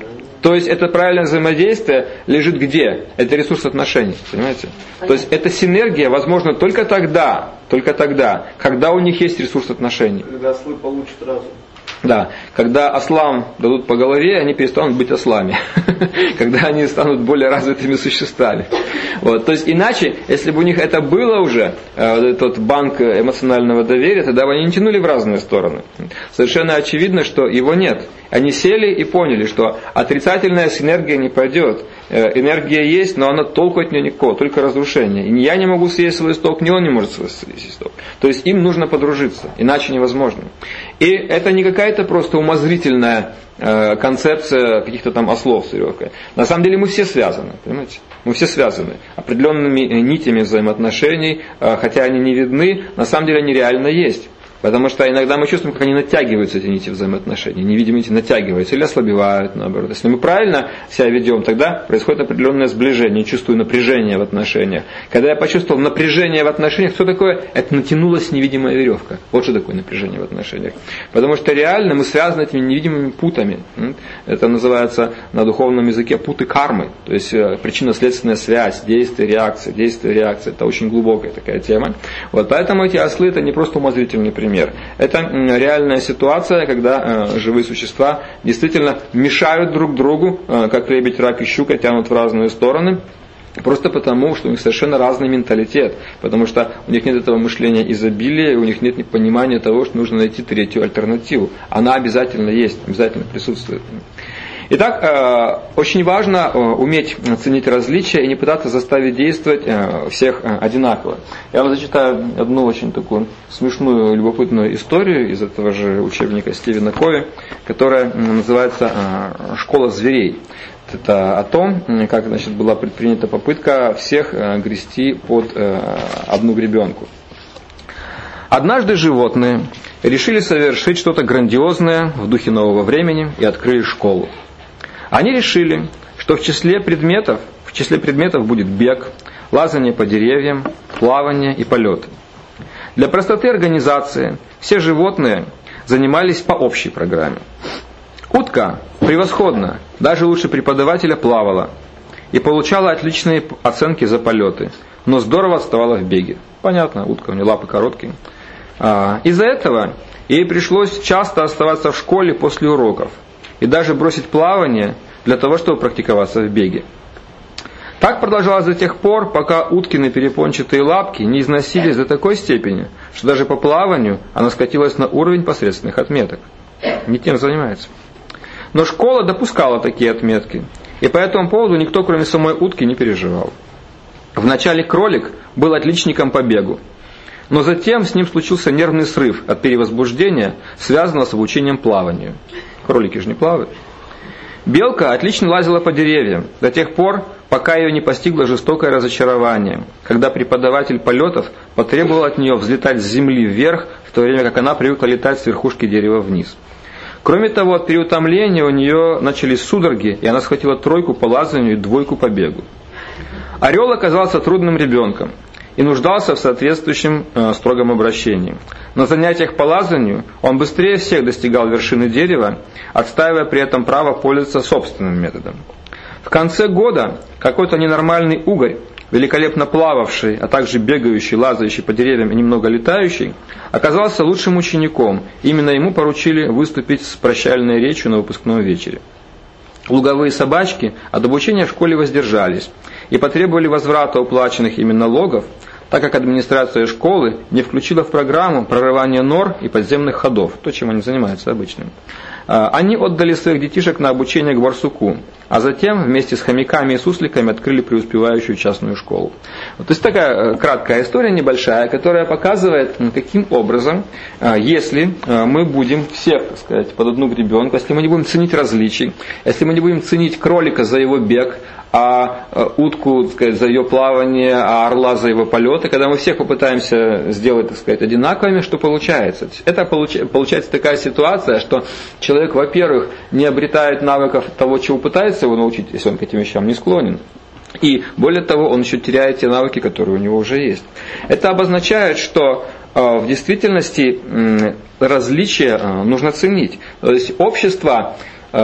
То есть это правильное взаимодействие лежит где? Это ресурс отношений, понимаете? То есть эта синергия возможна только тогда, только тогда, когда у них есть ресурс отношений. Когда ослы получат разум. Да, когда ослам дадут по голове, они перестанут быть ослами. Когда они станут более развитыми существами. Вот. То есть иначе, если бы у них это было уже, этот банк эмоционального доверия, тогда бы они не тянули в разные стороны. Совершенно очевидно, что его нет. Они сели и поняли, что отрицательная синергия не пойдет. Энергия есть, но она толку от нее никакого, только разрушение. И ни я не могу съесть свой сток, ни он не может съесть сток. То есть им нужно подружиться, иначе невозможно. И это не какая-то просто умозрительная э, концепция каких-то там ослов с веревкой. На самом деле мы все связаны, понимаете? Мы все связаны определенными нитями взаимоотношений, э, хотя они не видны, на самом деле они реально есть. Потому что иногда мы чувствуем, как они натягиваются, эти нити взаимоотношений. Невидимые нити натягиваются или ослабевают, наоборот. Если мы правильно себя ведем, тогда происходит определенное сближение. Чувствую напряжение в отношениях. Когда я почувствовал напряжение в отношениях, что такое? Это натянулась невидимая веревка. Вот что такое напряжение в отношениях. Потому что реально мы связаны этими невидимыми путами. Это называется на духовном языке путы кармы. То есть причинно-следственная связь, действие, реакция, действие, реакция. Это очень глубокая такая тема. Вот поэтому эти ослы это не просто умозрительный пример. Это реальная ситуация, когда э, живые существа действительно мешают друг другу, э, как лебедь, рак и щука тянут в разные стороны, просто потому, что у них совершенно разный менталитет, потому что у них нет этого мышления изобилия, у них нет понимания того, что нужно найти третью альтернативу. Она обязательно есть, обязательно присутствует. Итак, очень важно уметь ценить различия и не пытаться заставить действовать всех одинаково. Я вам зачитаю одну очень такую смешную, любопытную историю из этого же учебника Стивена Кови, которая называется «Школа зверей». Это о том, как, значит, была предпринята попытка всех грести под одну гребенку. Однажды животные решили совершить что-то грандиозное в духе нового времени и открыли школу. Они решили, что в числе предметов, в числе предметов будет бег, лазание по деревьям, плавание и полеты. Для простоты организации все животные занимались по общей программе. Утка превосходно, даже лучше преподавателя, плавала и получала отличные оценки за полеты, но здорово отставала в беге. Понятно, утка, у нее лапы короткие. Из-за этого ей пришлось часто оставаться в школе после уроков и даже бросить плавание для того, чтобы практиковаться в беге. Так продолжалось до тех пор, пока уткины перепончатые лапки не износились до такой степени, что даже по плаванию она скатилась на уровень посредственных отметок. Не тем занимается. Но школа допускала такие отметки, и по этому поводу никто, кроме самой утки, не переживал. Вначале кролик был отличником по бегу, но затем с ним случился нервный срыв от перевозбуждения, связанного с обучением плаванию. Кролики же не плавают. Белка отлично лазила по деревьям до тех пор, пока ее не постигло жестокое разочарование, когда преподаватель полетов потребовал от нее взлетать с земли вверх, в то время как она привыкла летать с верхушки дерева вниз. Кроме того, от переутомления у нее начались судороги, и она схватила тройку по лазанию и двойку по бегу. Орел оказался трудным ребенком и нуждался в соответствующем э, строгом обращении. На занятиях по лазанию он быстрее всех достигал вершины дерева, отстаивая при этом право пользоваться собственным методом. В конце года какой-то ненормальный угорь великолепно плававший, а также бегающий, лазающий по деревьям и немного летающий, оказался лучшим учеником. Именно ему поручили выступить с прощальной речью на выпускном вечере. Луговые собачки от обучения в школе воздержались и потребовали возврата уплаченных ими налогов, так как администрация школы не включила в программу прорывание нор и подземных ходов, то, чем они занимаются обычно. Они отдали своих детишек на обучение к барсуку, а затем вместе с хомяками и сусликами открыли преуспевающую частную школу. Вот, то есть такая краткая история небольшая, которая показывает, каким образом, если мы будем всех, так сказать, под одну гребенку, если мы не будем ценить различий, если мы не будем ценить кролика за его бег, а утку, так сказать, за ее плавание, а орла за его полеты, когда мы всех попытаемся сделать, так сказать, одинаковыми, что получается? Это получается такая ситуация, что человек, во-первых, не обретает навыков того, чего пытается его научить, если он к этим вещам не склонен. И более того, он еще теряет те навыки, которые у него уже есть. Это обозначает, что в действительности различия нужно ценить. То есть общество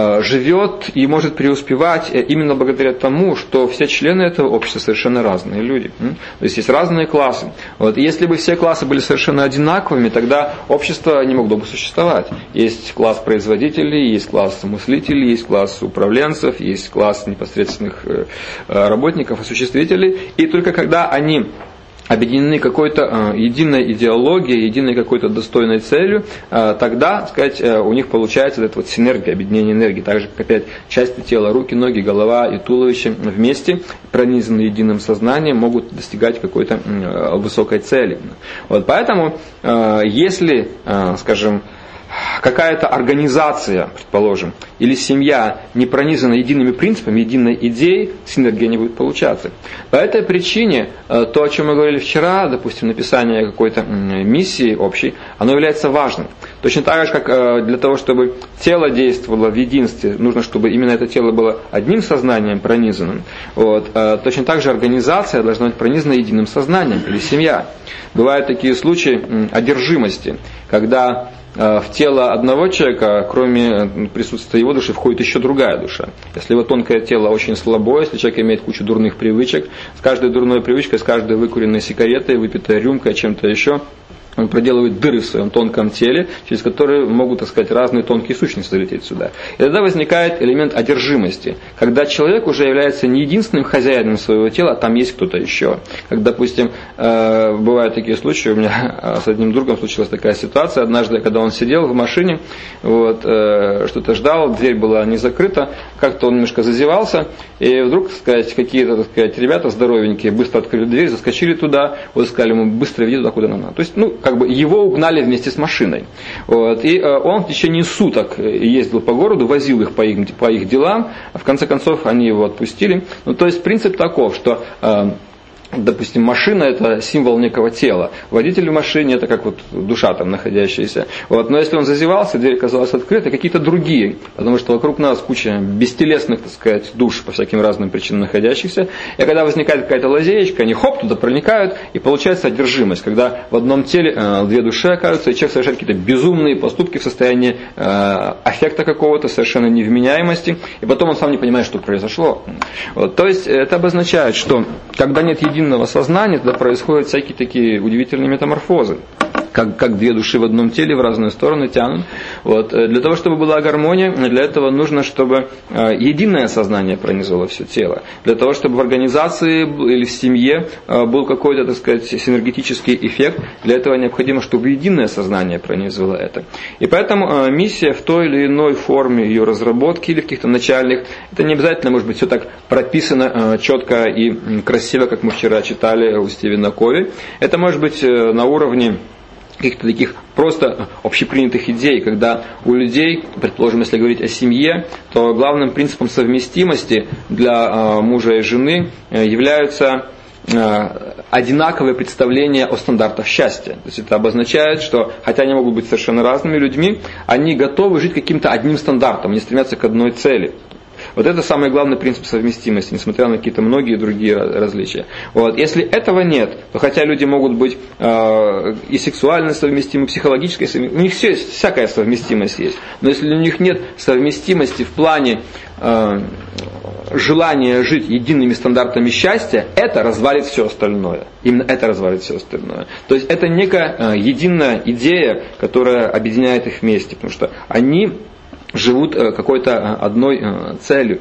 живет и может преуспевать именно благодаря тому, что все члены этого общества совершенно разные люди. То есть есть разные классы. Вот. И если бы все классы были совершенно одинаковыми, тогда общество не могло бы существовать. Есть класс производителей, есть класс мыслителей, есть класс управленцев, есть класс непосредственных работников, осуществителей. И только когда они объединены какой-то э, единой идеологией, единой какой-то достойной целью, э, тогда, так сказать, э, у них получается вот эта вот синергия, объединение энергии, так же, как опять части тела, руки, ноги, голова и туловище вместе, пронизанные единым сознанием, могут достигать какой-то э, высокой цели. Вот, поэтому, э, если, э, скажем, какая-то организация, предположим, или семья не пронизана едиными принципами, единой идеей, синергия не будет получаться. По этой причине то, о чем мы говорили вчера, допустим, написание какой-то миссии общей, оно является важным. Точно так же, как для того, чтобы тело действовало в единстве, нужно, чтобы именно это тело было одним сознанием пронизанным. Вот. Точно так же организация должна быть пронизана единым сознанием, или семья. Бывают такие случаи одержимости, когда в тело одного человека, кроме присутствия его души, входит еще другая душа. Если его тонкое тело очень слабое, если человек имеет кучу дурных привычек, с каждой дурной привычкой, с каждой выкуренной сигаретой, выпитой рюмкой, чем-то еще, он проделывает дыры в своем тонком теле, через которые могут, так сказать, разные тонкие сущности залететь сюда. И тогда возникает элемент одержимости, когда человек уже является не единственным хозяином своего тела, а там есть кто-то еще. Как, допустим, бывают такие случаи, у меня с одним другом случилась такая ситуация, однажды, когда он сидел в машине, вот, что-то ждал, дверь была не закрыта, как-то он немножко зазевался, и вдруг, так сказать, какие-то, так сказать, ребята здоровенькие быстро открыли дверь, заскочили туда, вот сказали ему, быстро веди туда, куда нам надо. То есть, ну, как бы его угнали вместе с машиной. Вот. И э, он в течение суток ездил по городу, возил их по их, по их делам, а в конце концов они его отпустили. Ну, то есть принцип таков, что э, допустим, машина – это символ некого тела. Водитель в машине – это как вот душа там находящаяся. Вот. Но если он зазевался, дверь оказалась открыта, какие-то другие. Потому что вокруг нас куча бестелесных, так сказать, душ по всяким разным причинам находящихся. И когда возникает какая-то лазеечка, они хоп, туда проникают, и получается одержимость. Когда в одном теле э, две души оказываются, и человек совершает какие-то безумные поступки в состоянии э, аффекта какого-то, совершенно невменяемости. И потом он сам не понимает, что произошло. Вот. То есть это обозначает, что когда нет единого единого сознания, тогда происходят всякие такие удивительные метаморфозы. Как, как две души в одном теле в разные стороны тянут. Вот. Для того, чтобы была гармония, для этого нужно, чтобы единое сознание пронизывало все тело. Для того, чтобы в организации или в семье был какой-то, так сказать, синергетический эффект, для этого необходимо, чтобы единое сознание пронизывало это. И поэтому миссия в той или иной форме ее разработки или в каких-то начальных, это не обязательно может быть все так прописано четко и красиво, как мы вчера читали у Стивена Кови. Это может быть на уровне каких-то таких просто общепринятых идей, когда у людей, предположим, если говорить о семье, то главным принципом совместимости для мужа и жены являются одинаковые представления о стандартах счастья. То есть это обозначает, что хотя они могут быть совершенно разными людьми, они готовы жить каким-то одним стандартом, они стремятся к одной цели. Вот это самый главный принцип совместимости, несмотря на какие-то многие другие различия. Вот. Если этого нет, то хотя люди могут быть э, и сексуально совместимы, и психологически совместимы, у них все, всякая совместимость есть. Но если у них нет совместимости в плане э, желание жить едиными стандартами счастья, это развалит все остальное. Именно это развалит все остальное. То есть это некая единая идея, которая объединяет их вместе, потому что они живут какой-то одной целью.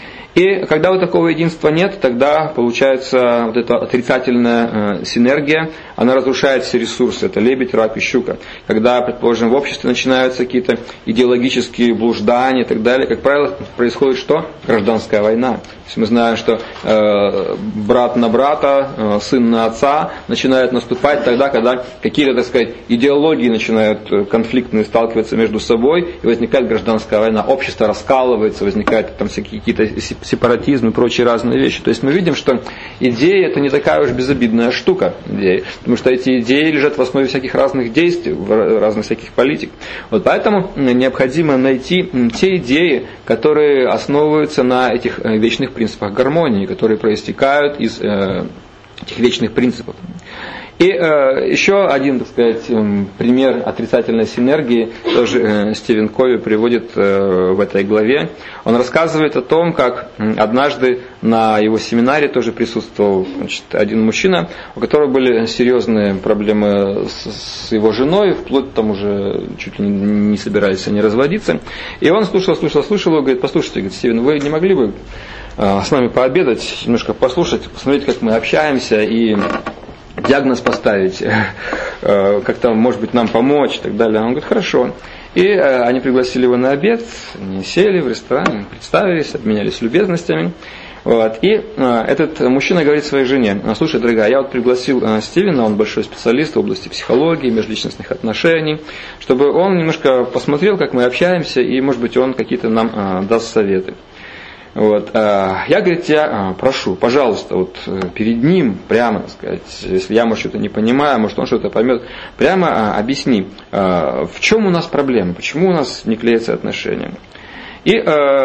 И когда вот такого единства нет, тогда получается вот эта отрицательная э, синергия, она разрушает все ресурсы. Это лебедь, рак и щука. Когда, предположим, в обществе начинаются какие-то идеологические блуждания и так далее, как правило, происходит что? Гражданская война. То есть мы знаем, что э, брат на брата, э, сын на отца начинает наступать тогда, когда какие-то, так сказать, идеологии начинают конфликтные сталкиваться между собой, и возникает гражданская война. Общество раскалывается, возникают там всякие какие-то сепаратизм и прочие разные вещи. То есть мы видим, что идея это не такая уж безобидная штука, идеи, потому что эти идеи лежат в основе всяких разных действий, разных всяких политик. Вот поэтому необходимо найти те идеи, которые основываются на этих вечных принципах гармонии, которые проистекают из этих вечных принципов. И э, еще один, так сказать, пример отрицательной синергии тоже э, Стивен Кови приводит э, в этой главе. Он рассказывает о том, как однажды на его семинаре тоже присутствовал, значит, один мужчина, у которого были серьезные проблемы с, с его женой, вплоть там уже чуть ли не, не собирались они разводиться. И он слушал, слушал, слушал, и говорит: послушайте, говорит, Стивен, вы не могли бы э, с нами пообедать, немножко послушать, посмотреть, как мы общаемся, и диагноз поставить, как-то, может быть, нам помочь и так далее. Он говорит: хорошо. И они пригласили его на обед, они сели в ресторане, представились, обменялись любезностями. Вот. И этот мужчина говорит своей жене: слушай, дорогая, я вот пригласил Стивена, он большой специалист в области психологии, межличностных отношений, чтобы он немножко посмотрел, как мы общаемся, и, может быть, он какие-то нам даст советы. Вот. Я, говорит, тебя прошу, пожалуйста, вот перед ним прямо, так сказать, если я, может, что-то не понимаю, может, он что-то поймет, прямо объясни, в чем у нас проблема, почему у нас не клеятся отношения. И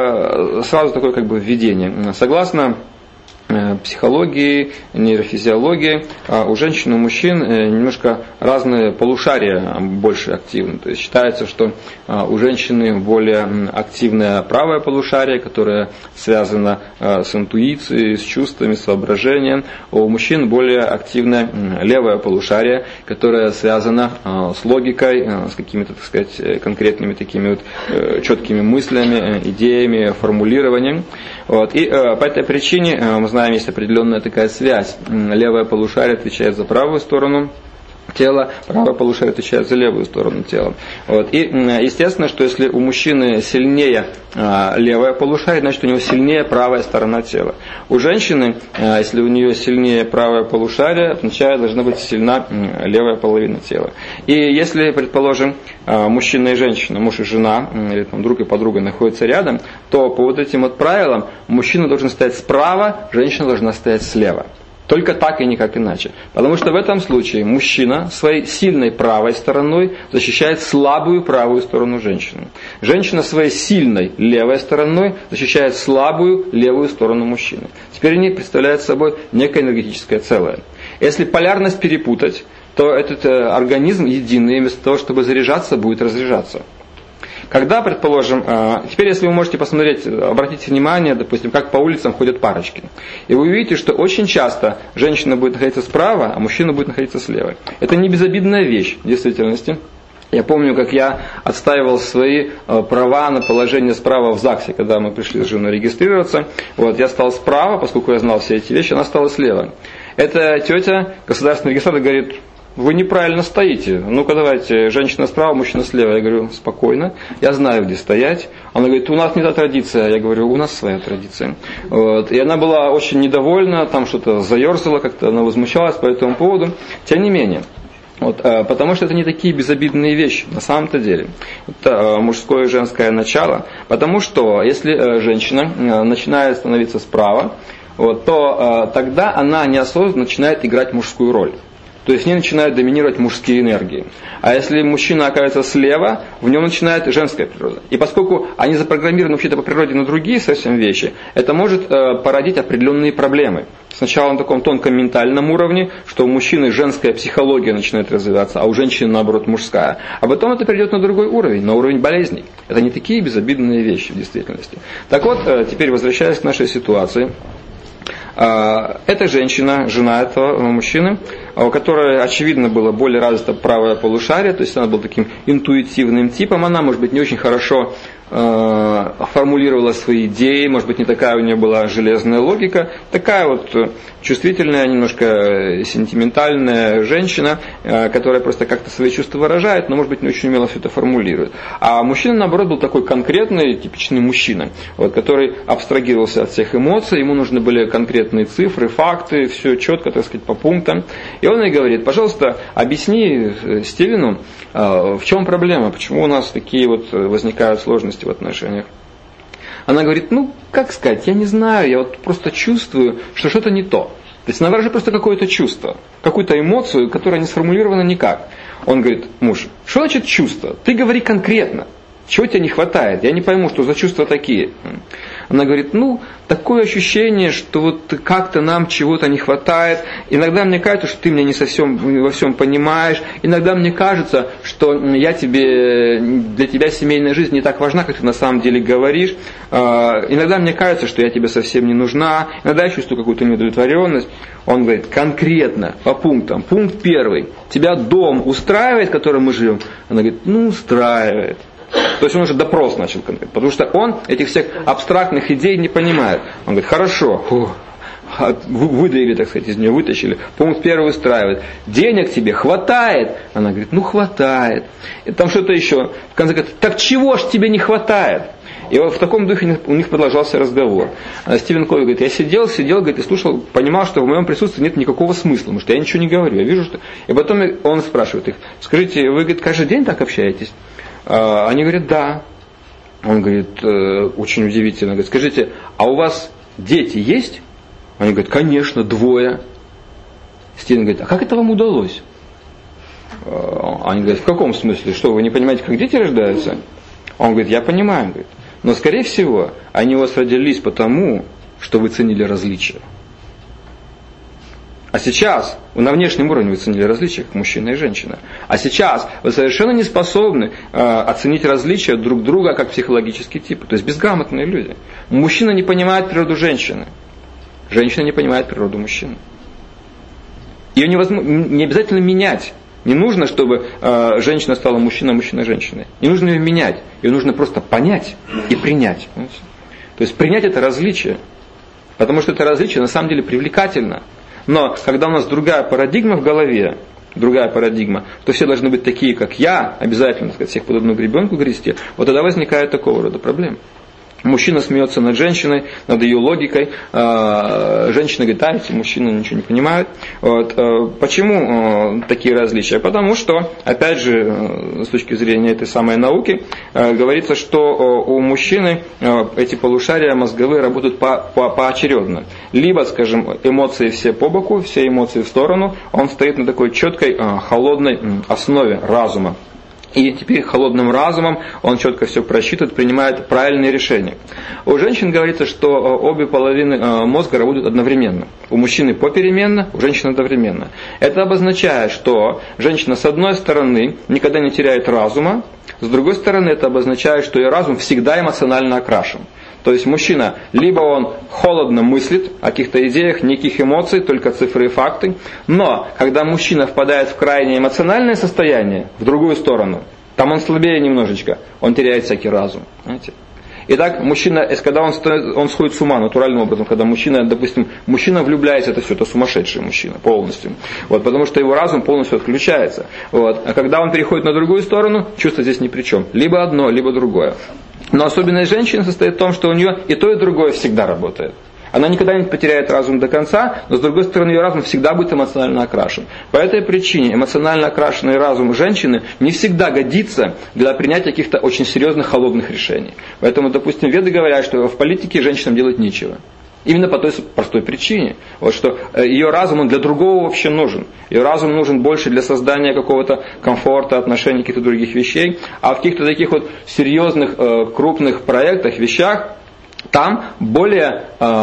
сразу такое как бы введение. Согласно психологии, нейрофизиологии, у женщин и у мужчин немножко разные полушария больше активны. То есть считается, что у женщины более активное правое полушарие, которое связано с интуицией, с чувствами, с воображением. У мужчин более активное левое полушарие, которое связано с логикой, с какими-то, так сказать, конкретными такими вот четкими мыслями, идеями, формулированием. Вот. И по этой причине мы знаем, есть определенная такая связь. Левое полушарие отвечает за правую сторону тела, правое полушарие отвечает за левую сторону тела. Вот. И естественно, что если у мужчины сильнее левое полушарие, значит у него сильнее правая сторона тела. У женщины, если у нее сильнее правое полушарие, означает, должна быть сильна левая половина тела. И если, предположим, мужчина и женщина, муж и жена, или там, друг и подруга находятся рядом, то по вот этим вот правилам мужчина должен стоять справа, женщина должна стоять слева. Только так и никак иначе. Потому что в этом случае мужчина своей сильной правой стороной защищает слабую правую сторону женщины. Женщина своей сильной левой стороной защищает слабую левую сторону мужчины. Теперь они представляют собой некое энергетическое целое. Если полярность перепутать, то этот организм единый, вместо того, чтобы заряжаться, будет разряжаться. Когда, предположим, теперь если вы можете посмотреть, обратите внимание, допустим, как по улицам ходят парочки. И вы увидите, что очень часто женщина будет находиться справа, а мужчина будет находиться слева. Это не безобидная вещь в действительности. Я помню, как я отстаивал свои права на положение справа в ЗАГСе, когда мы пришли с женой регистрироваться. Вот, я стал справа, поскольку я знал все эти вещи, она стала слева. Эта тетя, государственный регистратор, говорит: вы неправильно стоите. Ну-ка давайте, женщина справа, мужчина слева. Я говорю: спокойно, я знаю, где стоять. Она говорит: у нас не та традиция. Я говорю: у нас своя традиция. Вот. И она была очень недовольна, там что-то заерзала, как-то она возмущалась по этому поводу. Тем не менее. Вот, потому что это не такие безобидные вещи на самом-то деле. Это мужское и женское начало. Потому что если женщина начинает становиться справа, вот, то тогда она неосознанно начинает играть мужскую роль. то есть в ней начинают доминировать мужские энергии. А если мужчина окажется слева, в нем начинает женская природа. И поскольку они запрограммированы вообще-то по природе на другие совсем вещи, это может э, породить определенные проблемы. Сначала на таком тонком ментальном уровне, что у мужчины женская психология начинает развиваться, а у женщины, наоборот, мужская. А потом это перейдет на другой уровень, на уровень болезней. Это не такие безобидные вещи в действительности. Так вот, э, теперь возвращаясь к нашей ситуации. Эта женщина, жена этого мужчины, у которой, очевидно, было более развито правое полушарие, то есть она была таким интуитивным типом, она, может быть, не очень хорошо э, формулировала свои идеи, может быть, не такая у нее была железная логика, такая вот чувствительная, немножко сентиментальная женщина, э, которая просто как-то свои чувства выражает, но, может быть, не очень умело все это формулирует. А мужчина, наоборот, был такой конкретный, типичный мужчина, вот, который абстрагировался от всех эмоций, ему нужны были конкретные цифры, факты, все четко, так сказать, по пунктам. И он ей говорит: пожалуйста, объясни Стивену, в чем проблема, почему у нас такие вот возникают сложности в отношениях. Она говорит: ну, как сказать, я не знаю, я вот просто чувствую, что что-то не то. То есть она выражает просто какое-то чувство, какую-то эмоцию, которая не сформулирована никак. Он говорит: муж, что значит чувство? Ты говори конкретно. Чего тебе не хватает? Я не пойму, что за чувства такие. Она говорит: ну, такое ощущение, что вот как-то нам чего-то не хватает. Иногда мне кажется, что ты меня не совсем во всем понимаешь. Иногда мне кажется, что я тебе, для тебя семейная жизнь не так важна, как ты на самом деле говоришь. Иногда мне кажется, что я тебе совсем не нужна. Иногда я чувствую какую-то неудовлетворенность. Он говорит: конкретно, по пунктам. Пункт первый. Тебя дом устраивает, в котором мы живем? Она говорит: ну, устраивает. То есть он уже допрос начал конкретно, потому что он этих всех абстрактных идей не понимает. Он говорит: хорошо, фу, выдавили, так сказать, из нее вытащили. Пункт первый устраивает. Денег тебе хватает? Она говорит: ну, хватает. И там что-то еще. В конце концов: так чего ж тебе не хватает? И вот в таком духе у них продолжался разговор. А Стивен Кови говорит: я сидел, сидел, говорит, и слушал, понимал, что в моем присутствии нет никакого смысла, потому что я ничего не говорю, я вижу, что... И потом он спрашивает их: скажите, вы, говорит, каждый день так общаетесь? Они говорят: да. Он говорит: очень удивительно, говорит: скажите, а у вас дети есть? Они говорят: конечно, двое. Стивен говорит: а как это вам удалось? Они говорят: в каком смысле? Что, вы не понимаете, как дети рождаются? Он говорит: я понимаю, говорит, но скорее всего они у вас родились потому, что вы ценили различия. А сейчас, на внешнем уровне вы ценили различия, как мужчина и женщина. А сейчас вы совершенно не способны э, оценить различия друг друга как психологические типы. То есть безграмотные люди. Мужчина не понимает природу женщины. Женщина не понимает природу мужчины. Ее невозможно, не обязательно менять. Не нужно, чтобы э, женщина стала мужчиной, мужчина женщиной. Не нужно ее менять. Ее нужно просто понять и принять. Понимаете? То есть принять это различие. Потому что это различие на самом деле привлекательно. Но когда у нас другая парадигма в голове, другая парадигма, то все должны быть такие, как я, обязательно, так сказать, всех под одну гребенку грести, вот тогда возникает такого рода проблемы. Мужчина смеется над женщиной, над ее логикой. Женщина говорит: а, эти мужчины ничего не понимают. Вот. Почему такие различия? Потому что, опять же, с точки зрения этой самой науки, говорится, что у мужчины эти полушария мозговые работают по, по, поочередно. Либо, скажем, эмоции все по боку, все эмоции в сторону, он стоит на такой четкой, холодной основе разума. И теперь холодным разумом он четко все просчитывает, принимает правильные решения. У женщин говорится, что обе половины мозга работают одновременно. У мужчины попеременно, у женщины одновременно. Это обозначает, что женщина с одной стороны никогда не теряет разума, с другой стороны это обозначает, что ее разум всегда эмоционально окрашен. То есть мужчина, либо он холодно мыслит о каких-то идеях, никаких эмоций, только цифры и факты. Но когда мужчина впадает в крайне эмоциональное состояние, в другую сторону, там он слабее немножечко, он теряет всякий разум. Знаете? Итак, мужчина, когда он, он сходит с ума натуральным образом, когда мужчина, допустим, мужчина влюбляется, это все, это сумасшедший мужчина полностью. Вот, потому что его разум полностью отключается. Вот. А когда он переходит на другую сторону, чувство здесь ни при чем. Либо одно, либо другое. Но особенность женщины состоит в том, что у нее и то, и другое всегда работает. Она никогда не потеряет разум до конца, но с другой стороны ее разум всегда будет эмоционально окрашен. По этой причине эмоционально окрашенный разум женщины не всегда годится для принятия каких-то очень серьезных холодных решений. Поэтому, допустим, веды говорят, что в политике женщинам делать нечего. Именно по той простой причине, вот что ее разум он для другого вообще нужен. Ее разум нужен больше для создания какого-то комфорта, отношений, каких-то других вещей. А в каких-то таких вот серьезных, крупных проектах, вещах, там более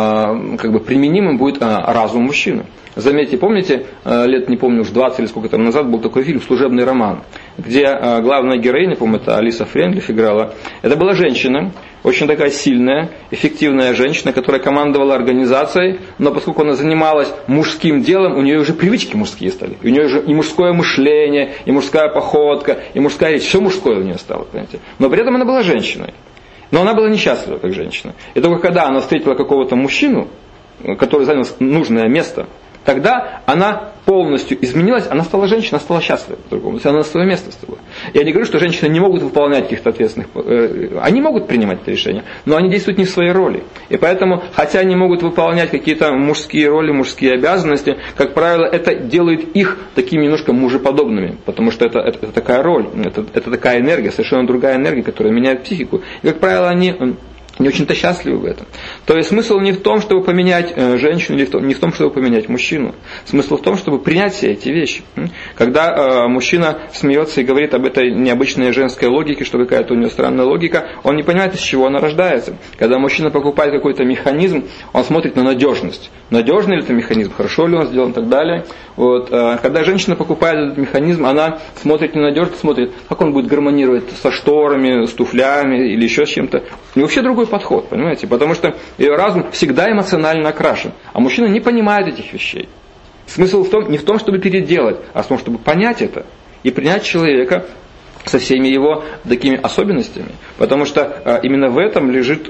как бы применимым будет разум мужчины. Заметьте, помните, лет, не помню, уж двадцать или сколько там назад был такой фильм «Служебный роман», где главная героиня, по-моему, это Алиса Френдлих играла, это была женщина, очень такая сильная, эффективная женщина, которая командовала организацией, но поскольку она занималась мужским делом, у нее уже привычки мужские стали. У нее уже и мужское мышление, и мужская походка, и мужская речь, все мужское у нее стало, понимаете. Но при этом она была женщиной. Но она была несчастлива, как женщина. И только когда она встретила какого-то мужчину, который занял нужное место, тогда она полностью изменилась, она стала женщиной, она стала счастлива по-другому. Она на свое место стала. Я не говорю, что женщины не могут выполнять каких-то ответственных... Они могут принимать это решение, но они действуют не в своей роли. И поэтому, хотя они могут выполнять какие-то мужские роли, мужские обязанности, как правило, это делает их такими немножко мужеподобными, потому что это, это, это такая роль, это, это такая энергия, совершенно другая энергия, которая меняет психику. И, как правило, они... не очень-то счастливы в этом. То есть смысл не в том, чтобы поменять женщину, или не в том, чтобы поменять мужчину. Смысл в том, чтобы принять все эти вещи. Когда э, мужчина смеется и говорит об этой необычной женской логике, что какая-то у него странная логика, он не понимает, из чего она рождается. Когда мужчина покупает какой-то механизм, он смотрит на надежность. Надежный ли это механизм, хорошо ли он сделан и так далее. Вот. Когда женщина покупает этот механизм, она смотрит не на надежность, смотрит, как он будет гармонировать со шторами, с туфлями или еще с чем-то. И вообще другой подход, понимаете? Потому что ее разум всегда эмоционально окрашен. А мужчина не понимает этих вещей. Смысл в том, не в том, чтобы переделать, а в том, чтобы понять это и принять человека со всеми его такими особенностями. Потому что именно в этом лежит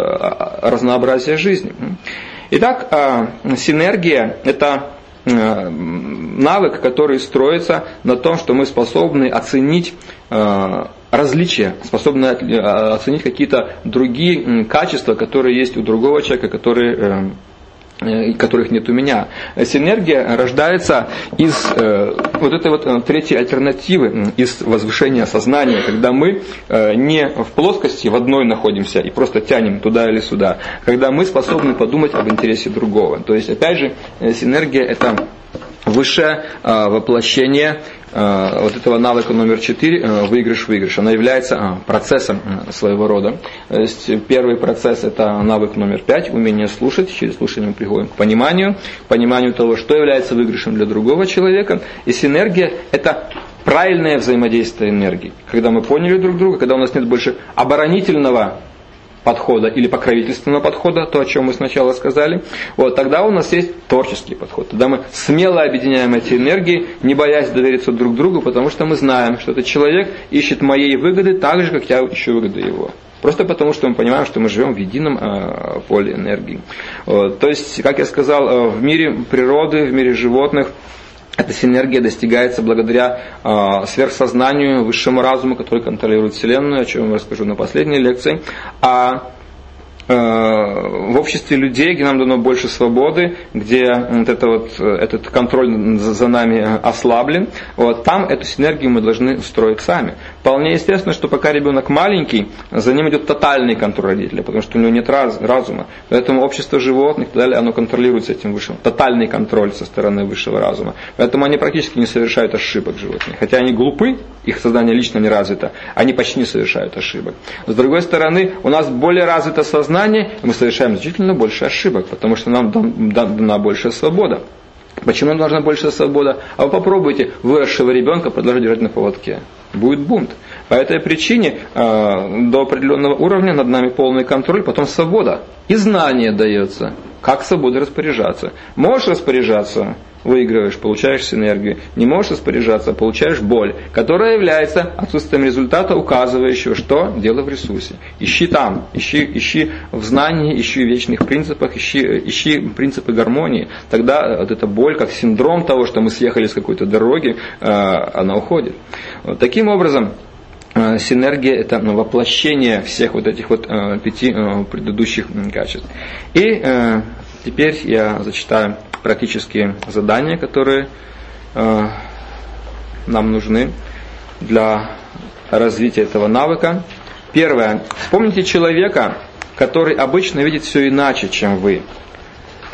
разнообразие жизни. Итак, синергия – это навык, который строится на том, что мы способны оценить различия, способны оценить какие-то другие качества, которые есть у другого человека, которые, которых нет у меня. Синергия рождается из вот этой вот третьей альтернативы, из возвышения сознания, когда мы не в плоскости в одной находимся и просто тянем туда или сюда, когда мы способны подумать об интересе другого. То есть, опять же, синергия – это высшее воплощение вот этого навыка номер четыре, выигрыш-выигрыш. Она является процессом своего рода. То есть первый процесс – это навык номер пять, умение слушать. Через слушание мы приходим к пониманию, пониманию того, что является выигрышем для другого человека. И синергия – это правильное взаимодействие энергии. Когда мы поняли друг друга, когда у нас нет больше оборонительного подхода или покровительственного подхода, то, о чем мы сначала сказали, вот, тогда у нас есть творческий подход. Тогда мы смело объединяем эти энергии, не боясь довериться друг другу, потому что мы знаем, что этот человек ищет моей выгоды так же, как я ищу выгоды его. Просто потому, что мы понимаем, что мы живем в едином э, поле энергии. Вот, то есть, как я сказал, э, в мире природы, в мире животных, эта синергия достигается благодаря э, сверхсознанию, высшему разуму, который контролирует Вселенную, о чем я расскажу на последней лекции. А э, в обществе людей, где нам дано больше свободы, где вот это вот, этот контроль за нами ослаблен, вот, там эту синергию мы должны строить сами. Вполне естественно, что пока ребенок маленький, за ним идет тотальный контроль родителя, потому что у него нет раз, разума. Поэтому общество животных и так далее, оно контролируется этим высшим. Тотальный контроль со стороны высшего разума. Поэтому они практически не совершают ошибок животных. Хотя они глупы, их сознание лично не развито, они почти не совершают ошибок. С другой стороны, у нас более развито сознание, и мы совершаем значительно больше ошибок, потому что нам дана большая свобода. Почему нам должна большая свобода? А вы попробуйте выросшего ребенка продолжать держать на поводке. Будет бунт. По этой причине э, до определенного уровня над нами полный контроль, потом свобода. И знание дается, как свободой распоряжаться. Можешь распоряжаться, выигрываешь, получаешь синергию. Не можешь распоряжаться, получаешь боль, которая является отсутствием результата, указывающего, что дело в ресурсе. Ищи там, ищи, ищи в знании, ищи в вечных принципах, ищи, ищи принципы гармонии. Тогда вот эта боль, как синдром того, что мы съехали с какой-то дороги, э, она уходит. Вот таким образом, синергия – это воплощение всех вот этих вот э, пяти э, предыдущих качеств. И э, теперь я зачитаю практические задания, которые э, нам нужны для развития этого навыка. Первое. Вспомните человека, который обычно видит все иначе, чем вы.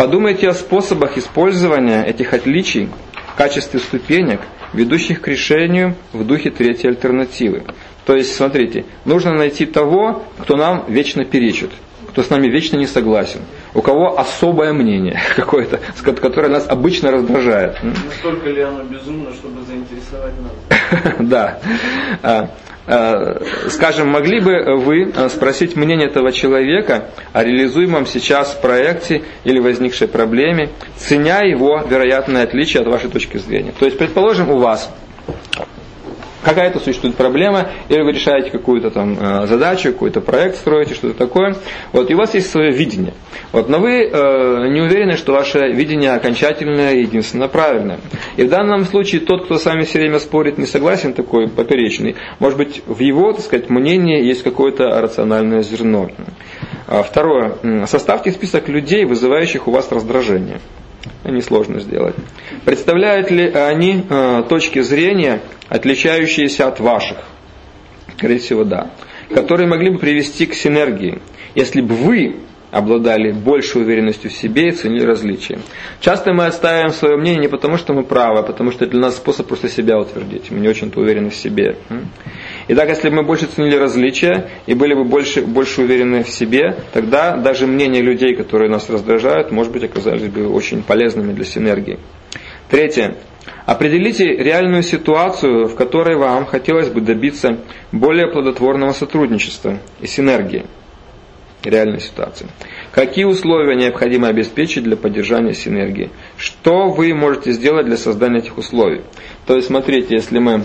Подумайте о способах использования этих отличий в качестве ступенек, ведущих к решению в духе третьей альтернативы. То есть, смотрите, нужно найти того, кто нам вечно перечит, кто с нами вечно не согласен, у кого особое мнение какое-то, которое нас обычно раздражает. Настолько ли оно безумно, чтобы заинтересовать нас? Да. Скажем, могли бы вы спросить мнение этого человека о реализуемом сейчас проекте или возникшей проблеме, ценя его вероятное отличие от вашей точки зрения? То есть, предположим, у вас какая-то существует проблема, или вы решаете какую-то там задачу, какой-то проект строите, что-то такое, вот, и у вас есть свое видение. Вот, но вы э, не уверены, что ваше видение окончательное и единственно правильное. И в данном случае тот, кто с вами все время спорит, не согласен, такой поперечный, может быть, в его, так сказать, мнении есть какое-то рациональное зерно. Второе. Составьте список людей, вызывающих у вас раздражение. Несложно сделать. Представляют ли они э, точки зрения, отличающиеся от ваших? Скорее всего, да. Которые могли бы привести к синергии, если бы вы обладали большей уверенностью в себе и ценили различия. Часто мы отстаиваем свое мнение не потому, что мы правы, а потому что это для нас способ просто себя утвердить. Мы не очень-то уверены в себе. Итак, если бы мы больше ценили различия и были бы больше, больше уверены в себе, тогда даже мнения людей, которые нас раздражают, может быть, оказались бы очень полезными для синергии. Третье. Определите реальную ситуацию, в которой вам хотелось бы добиться более плодотворного сотрудничества и синергии. Реальной ситуации. Какие условия необходимо обеспечить для поддержания синергии? Что вы можете сделать для создания этих условий? То есть, смотрите, если мы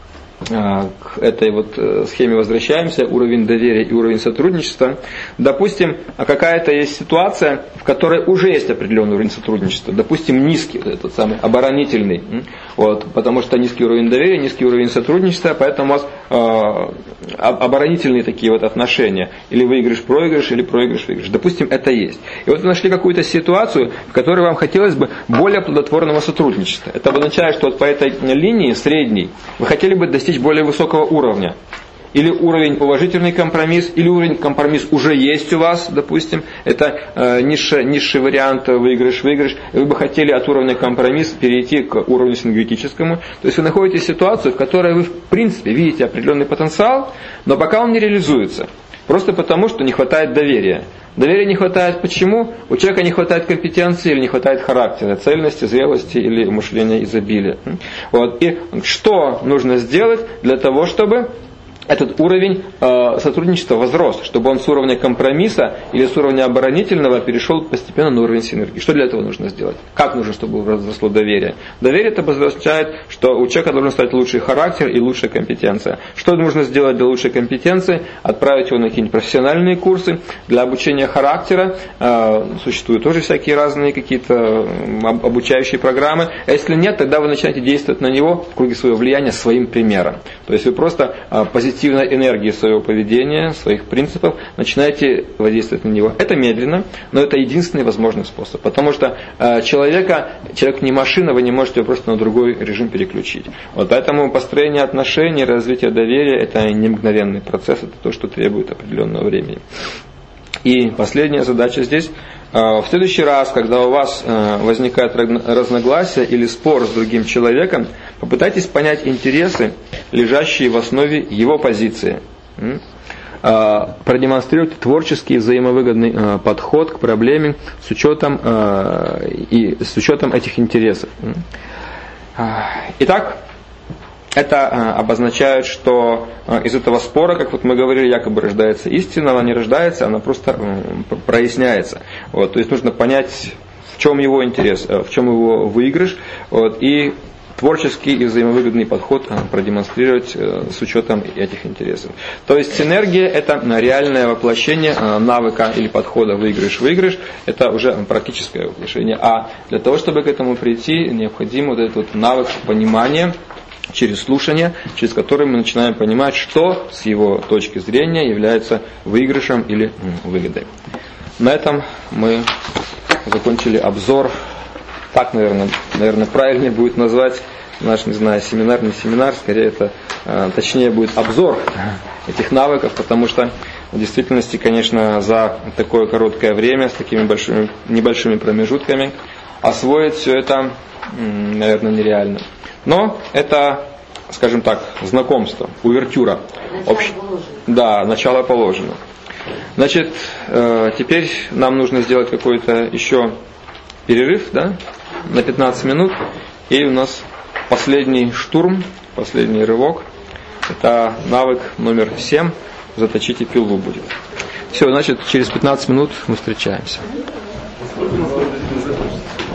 к этой вот схеме возвращаемся, уровень доверия и уровень сотрудничества. Допустим, какая-то есть ситуация, в которой уже есть определенный уровень сотрудничества. Допустим, низкий, этот самый оборонительный. Вот, потому что низкий уровень доверия, низкий уровень сотрудничества, поэтому у вас э, оборонительные такие вот отношения. Или выигрыш-проигрыш, или проигрыш-выигрыш. Допустим, это есть. И вот вы нашли какую-то ситуацию, в которой вам хотелось бы более плодотворного сотрудничества. Это обозначает, что вот по этой линии средней вы хотели бы достичь более высокого уровня. Или уровень положительный компромисс, или уровень компромисс уже есть у вас, допустим. Это э, низший, низший вариант выигрыш-выигрыш. Вы бы хотели от уровня компромисс перейти к уровню синергетическому. То есть вы находите ситуацию, в которой вы в принципе видите определенный потенциал, но пока он не реализуется. Просто потому, что не хватает доверия. Доверия не хватает почему? У человека не хватает компетенции или не хватает характера, цельности, зрелости или мышления изобилия. Вот. И что нужно сделать для того, чтобы этот уровень э, сотрудничества возрос, чтобы он с уровня компромисса или с уровня оборонительного перешел постепенно на уровень синергии. Что для этого нужно сделать? Как нужно, чтобы возросло доверие? Доверие это обозначает, что у человека должен стать лучший характер и лучшая компетенция. Что нужно сделать для лучшей компетенции? Отправить его на какие-нибудь профессиональные курсы. Для обучения характера э, существуют тоже всякие разные какие-то обучающие программы. А если нет, тогда вы начинаете действовать на него в круге своего влияния своим примером. То есть вы просто э, позитивно энергии своего поведения, своих принципов, начинаете воздействовать на него. Это медленно, но это единственный возможный способ. Потому что э, человека, человек не машина, вы не можете его просто на другой режим переключить. Вот поэтому построение отношений, развитие доверия, это не мгновенный процесс, это то, что требует определенного времени. И последняя задача здесь. В следующий раз, когда у вас возникает разногласие или спор с другим человеком, попытайтесь понять интересы, лежащие в основе его позиции. Продемонстрируйте творческий взаимовыгодный подход к проблеме с учетом, и с учетом этих интересов. Итак, это обозначает, что из этого спора, как вот мы говорили, якобы рождается истина, она не рождается, она просто проясняется. Вот, то есть нужно понять, в чем его интерес, в чем его выигрыш, вот, и творческий и взаимовыгодный подход продемонстрировать с учетом этих интересов. То есть синергия – это реальное воплощение навыка или подхода выигрыш-выигрыш, это уже практическое воплощение. А для того, чтобы к этому прийти, необходим вот этот вот навык понимания, через слушание, через которое мы начинаем понимать, что с его точки зрения является выигрышем или выгодой. На этом мы закончили обзор. Так, наверное, наверное, правильнее будет назвать наш, не знаю, семинар, не семинар, скорее это, точнее будет обзор этих навыков, потому что В действительности, конечно, за такое короткое время, с такими большими, небольшими промежутками, освоить все это, наверное, нереально. Но это, скажем так, знакомство, увертюра. Начало Общ... положено. Да, начало положено. Значит, теперь нам нужно сделать какой-то еще перерыв, да, на пятнадцать минут. И у нас последний штурм, последний рывок. Это навык номер семь. Заточите пилу будет. Все, значит, через пятнадцать минут мы встречаемся. Сколько у нас